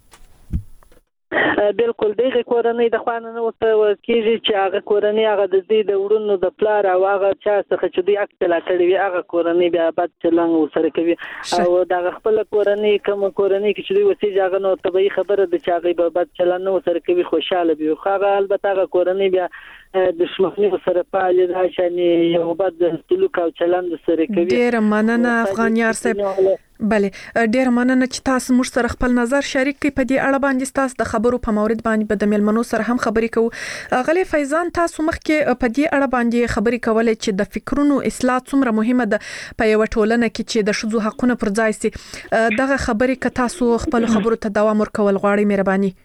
G: بالکل دغه کورنۍ د خوانه نه وته کیږي چې هغه کورنۍ هغه د دې د وړونو د پلار او هغه چا څخه چې دوی عکس لا کړی وي هغه کورنۍ بیا بد چلند وسره کوي او دغه خپل کورنۍ کوم کورنۍ کې چې دوی وسې هغه نو طبيعي خبره د چاغي به بد چلند وسره کوي، خوشاله وي. خو هغه البته هغه کورنۍ بیا دښمنۍ سره پالي راشي یو بد سلوک او چلند سره کوي.
D: ډیر مننه افغانیار صاحب. بله ډیر مننه چې تاسو موږ سره خپل نظر شریک کړئ په دې اړه باندې. تاسو د خبرو په مورید باندې په د ملمنو سره هم خبرې کوو. غلي فیضان تاسو مخکې په دې اړه باندې خبرې کولې چې د فکرونو اصلاح څومره مهمه ده په یو ټولنه کې چې د شذو حقونه پر ځای سي. دغه خبرې ک تاسو خپل خبرو ته دوام ورکول غواړئ مهرباني.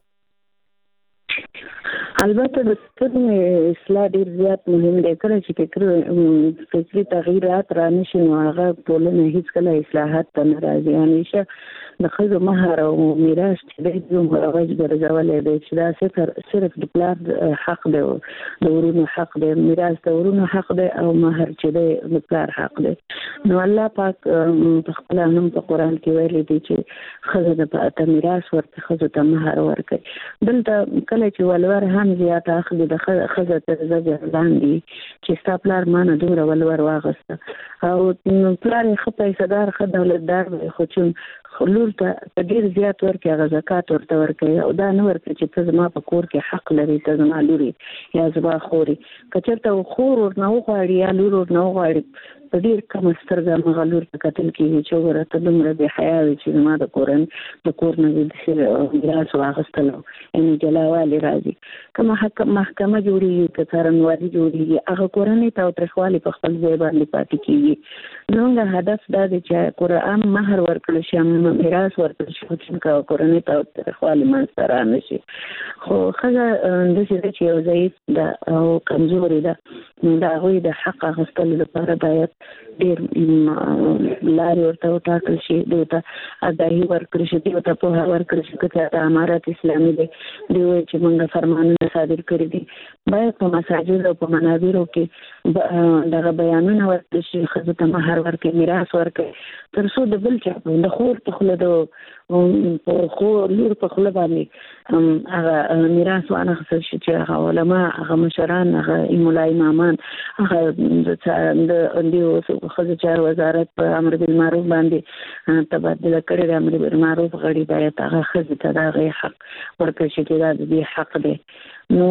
C: البته د فکرونو اصلاح ډیر زیات مهم دی. کله چې فکر فکري تغییرات را نشي نو هغه ټولنه هیڅ کله اصلاحات ته نه راځي. همیشه
G: د خزو مہر او میراث چې د یو مروج ګرځولې دی چې دا صرف صرف د پلار حق دی د ورونو حق دی میراث د ورونو حق دی او مہر چې دی د پلار حق دی نو الله پاک په خپل نوم په قران کې ویلي دی چې خزو د میراث ورته خزو ته مہر ورکړي دلته کله چې ولور هم زیات اخلي د خزو ته زجر لاندې چې ستا پلار مانه دومره ولور واغسته او پلار یې ښه پیسه‌دار ښه دولتدار دی خو چې لور ته ډېر زیات ورکړي هغه زکات ورته ورکوي او دا نه ورکړي چې ته زما په کور کې حق لري ته زما لوري یا زما خوري که چېرته خور ورنه وغواړي یا لور ورنه وغواړي په ډېر کمه سترګه هغه لور ته کتل کېږي چې وګوره ته دومره بې حیا وې چې زما د کورن د کور نه دې میراث واخیستلو یعنې جلاوالي راځي که محکمه جوړېږي که څارنوالي جوړېږي هغه کورنۍ تاوتریخوالي په خپل ځای باندې پاتې کېږي زموږ هدف دا دی چې قرآن مهر ورکړل شي میراث ورکړل شي چې کورنۍ تاوتریخوالي منځته رانشي خو ښځه داسې ده چې یو ضعیف ده او کمزورې ده د هغوی د حق اخیستلو لپاره باید ډېر لارې ورته وټاکل شي دوی ته آګاهي ورکړل شي دوی ته پوهه ورکړل شي که چېرته امارت اسلامي دی دوی وایي چې موږ فرمانونه صادر کړي دي باید په مساجد او په منابرو کې دغه بیانونه ورکړل شي ښځو ته مهر ورکړي میراث ورکړي تر څو د بل چا د خور په خوله د خور لور په خوله باندې هغه میراث وانخیستل شي چې هغه علما هغه مشران هغه ملا امامان هغه د ښځو چارو وزارت په امر بالمعروف باندې تبادله کړې د امر بالمعروف غړي باید هغه ښځې ته د هغې حق ورکړل شي چې دا د دې حق دی نو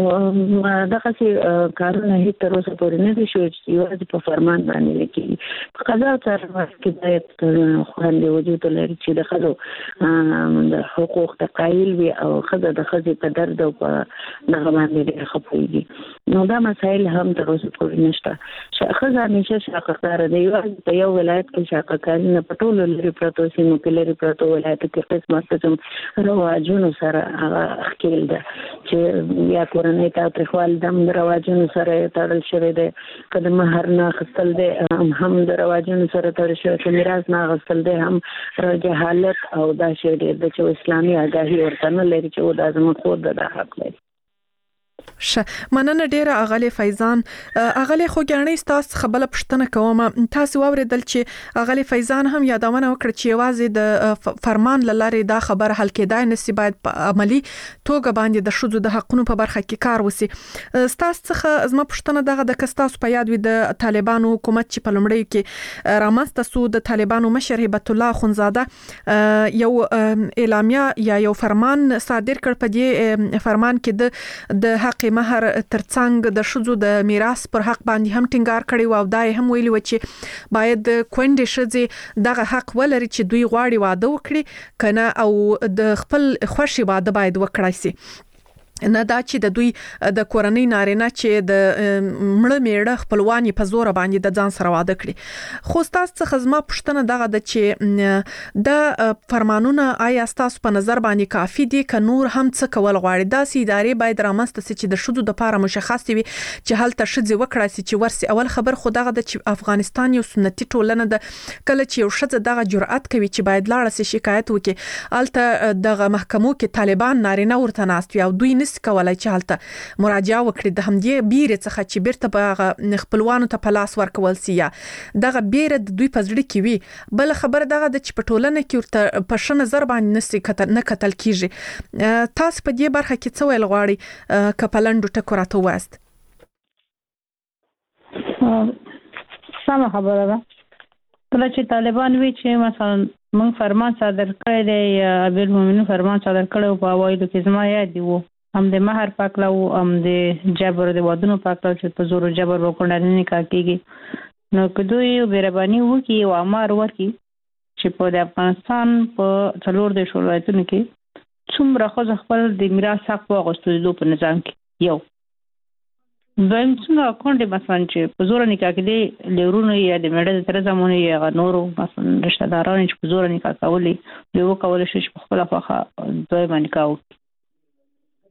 G: دغسې کارونه هېڅ تر اوسه پورې نه دي شوي چې یوازې په فرمان باندې کېږي په قضا او څارنوالۍ کې باید خوندې وجود ولري چې د ښځو د حقوق ته قایل وي او ښځه د ښځې په درد او په دغه باندې ډېر ښه پوهېږي نو دا مسایل هم تر اوسه پورې نشته ښځه همیشه شاقهداره ده یوازې په یو ولایت کې شاقهکاري نه په ټولو لرې پرتو سیمو کې لرې پرتو ولایتو کې قسمه قسم رواجونو سره هغه ښکېل ده چې یا کورنۍ تاوتریخوالي د هم د رواجونو سره تړل شوی دی که د مهر نه اخیستل دی هم د رواجونو سره تړل شوی که میراث نه اخیستل دی هم جهالت او دا شی ډېر دی چې اسلامي آګاهي ورته نه لري چې دا زموږ خور ده دا حق لري
D: شه مننه ډیره اغلی فیضان اغلی خوګانی تاسو خبره پښتنه کوم تاسو واوریدل چې اغلی فیضان هم یادونه وکړه چې یوازې د فرمان لاره دا خبر حل کېدای نسی باید په عملی توګه باندې د شذو د حقونو په برخه کې کار وسی تاسو څخه زما پښتنه دغه د کستاسو په یاد وي د طالبانو حکومت چې په لومړی کې رامنځته سو د طالبانو مشر هبت الله خونزاده یو اعلامیه یا یو فرمان صادر کړ په دې فرمان کې د حق مهر ترڅنګ د شذو د میراث پر حق باندې هم ټینګار کړی او دا هم ویلي و چې باید کونډې ښځې دغه حق ولري چې دوی غواړي واده وکړي کنه او د خپل خوښي واده باید وکړای شي نه دا چې د دوی د کورنۍ نارینه چې د مړه میړه خپلوان په زور باندې د ځان سره واده کړي خو تاسو څخه زما پښتنه دغه د چې د فرمانونه آیا تاسو په نظر باندې کافي دي ک نور هم څه کول غواړي د سي ادارې باید رامنځته شي چې د شذو د لپاره مشخص وي چې هلته شذ وکړای شي چې ورسي اول خبر خو دغه د چې افغانستان یو سنتي ټولنه د کله چې یو شذ دغه جرأت کوي چې باید لاړ شي شکایت وکړي الته دغه محکمو کې طالبان نارینه ورته ناست وي او دوی کولای چې حالت مراجعه وکړي د همدې بیره څخه چې بیرته په خپلوانو ته پلاس ورکول سي یا دغه بیره د دوی پزړه کې وي بل خبر دغه د چې په ټولنه کې ورته په شنه زر باندې نسي کتل نه کتل کیږي تاسو په دې برخه کې څه ویل غواړي کپلندو ټکو راته واست
C: سم خبره ده کله چې طالبان وی چې مثلا موږ فرمان صادر کړی دی امیر المؤمنین فرمان صادر کړو په وایلو کې زما یاد دی وو هم د مہر پاکلو هم د جبر د ودونو پاکلو چې په زور جبر وکړل نه نکاح کیږي نو که دوی بیربانی وکي او امر وکي چې په د افغانستان په څلور د شولایتونو کې څومره خو خپل د میراث حق واغستو د په نظام کې یو دویم څنګه کونډه مثلا چې په زور نکاح کې د لورونو یا د مېړه تر زمونه یا نورو مثلا رشتہ دارانو چې په زور نکاح کولې یو کول شي په خپل خواخه دوی باندې کاوه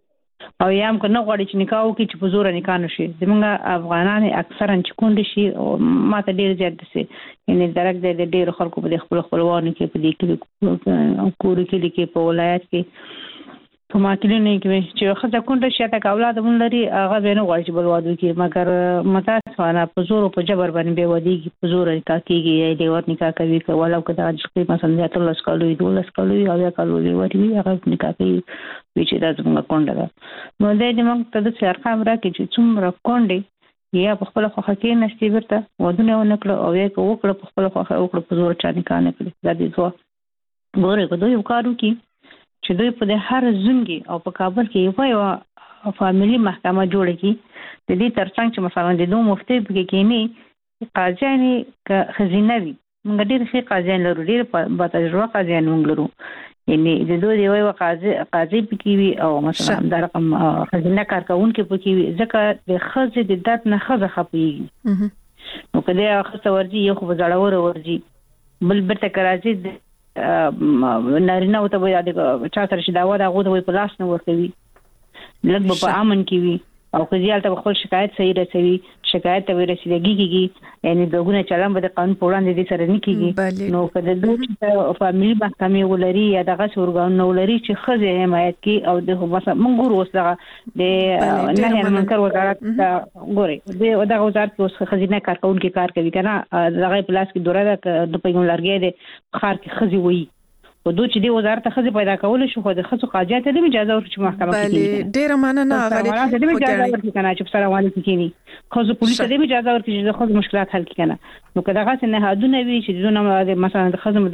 C: او یا هم کنه غواړي چې نکاح وکړي چې په زور نکاح نشي. زمونږ افغانان اکثرا چې کونډ شي ماته ډیر زیات دي یعنی درک د ډیر خلکو په خپل خپلوانو کې په دې کې کور کې کې په ولایت کې په ماکلینه کې چې خزه کونډه شي تا اولاد مون لري هغه به نه غواړي چې بل واده کوي مګر متاسفانه په زور او په جبر باندې به ودی په زور نکاح کیږي یا د ور نکاح کوي ولو کدا چې مثلا د تلس کالو دولس کالو یا یا کالو وري هغه نکاح کوي چې دا زموږ کونډه ده. نو د دې موږ ته د څرخام راکې چې څومره کونډه یا په خپل خوخه کې نشي ورته ودونه ونکړه او یا وکړه په خپل خوخه وکړه په زور چا نکاح نه کړي. دا دې ځو ګوره کو دوی وکړو کی چې دوی په هر زنګي او په کابل کې یو فاميلي محکمه جوړه کی د دې ترڅنګ چې مثلا د دوه مفتي په کې نه قاضیانی ک خزینوي موږ ډېر ښه قاضیان لرو ډېر په تجربه قاضیان موږ لرو یعنی د دوه دی یو قاضي قاضي پکې وي او مثلا د رقم خزینه کارکونکو پکې وي ځکه د خزې د دات نه خزه خپيږي نو کله خزه ورځي یو خو ځړاور ورځي بل برته کرازي نارینه او ته وي د چا سره چې دا و دا غو ته په لاس نه ورکوي لږ په امن کې وي او خزیال ته خپل شکایت صحیح رسوي شکایت ته ورسېږي کیږي یعنی دغه چلم به د قانون په وړاندې دي سره نه کیږي نو کله د فاميلي محکمې ولري یا دغه ورګان نو لري چې خزه حمایت کی او د مثلا منګور وسره د نه منکر وزارت ګوري د دغه وزارت اوس خزینه کارکونکو کار کوي کنه دغه پلاس کې دوره د پیغام لارګي د خار کې خزي وي په دوی چې د وزارت خزه پیدا کول شو خو د خزو قاضیات ته اجازه ورکړي محکمه کې
D: بله ډیر مننه غالي
C: د اجازه ورکړي کنه چې سره وانه کېنی خزو پولیس ته اجازه ورکړي چې د خزو مشکلات حل کړي کنه نو کله هغه نه حدونه وي چې دونه مثلا د خزو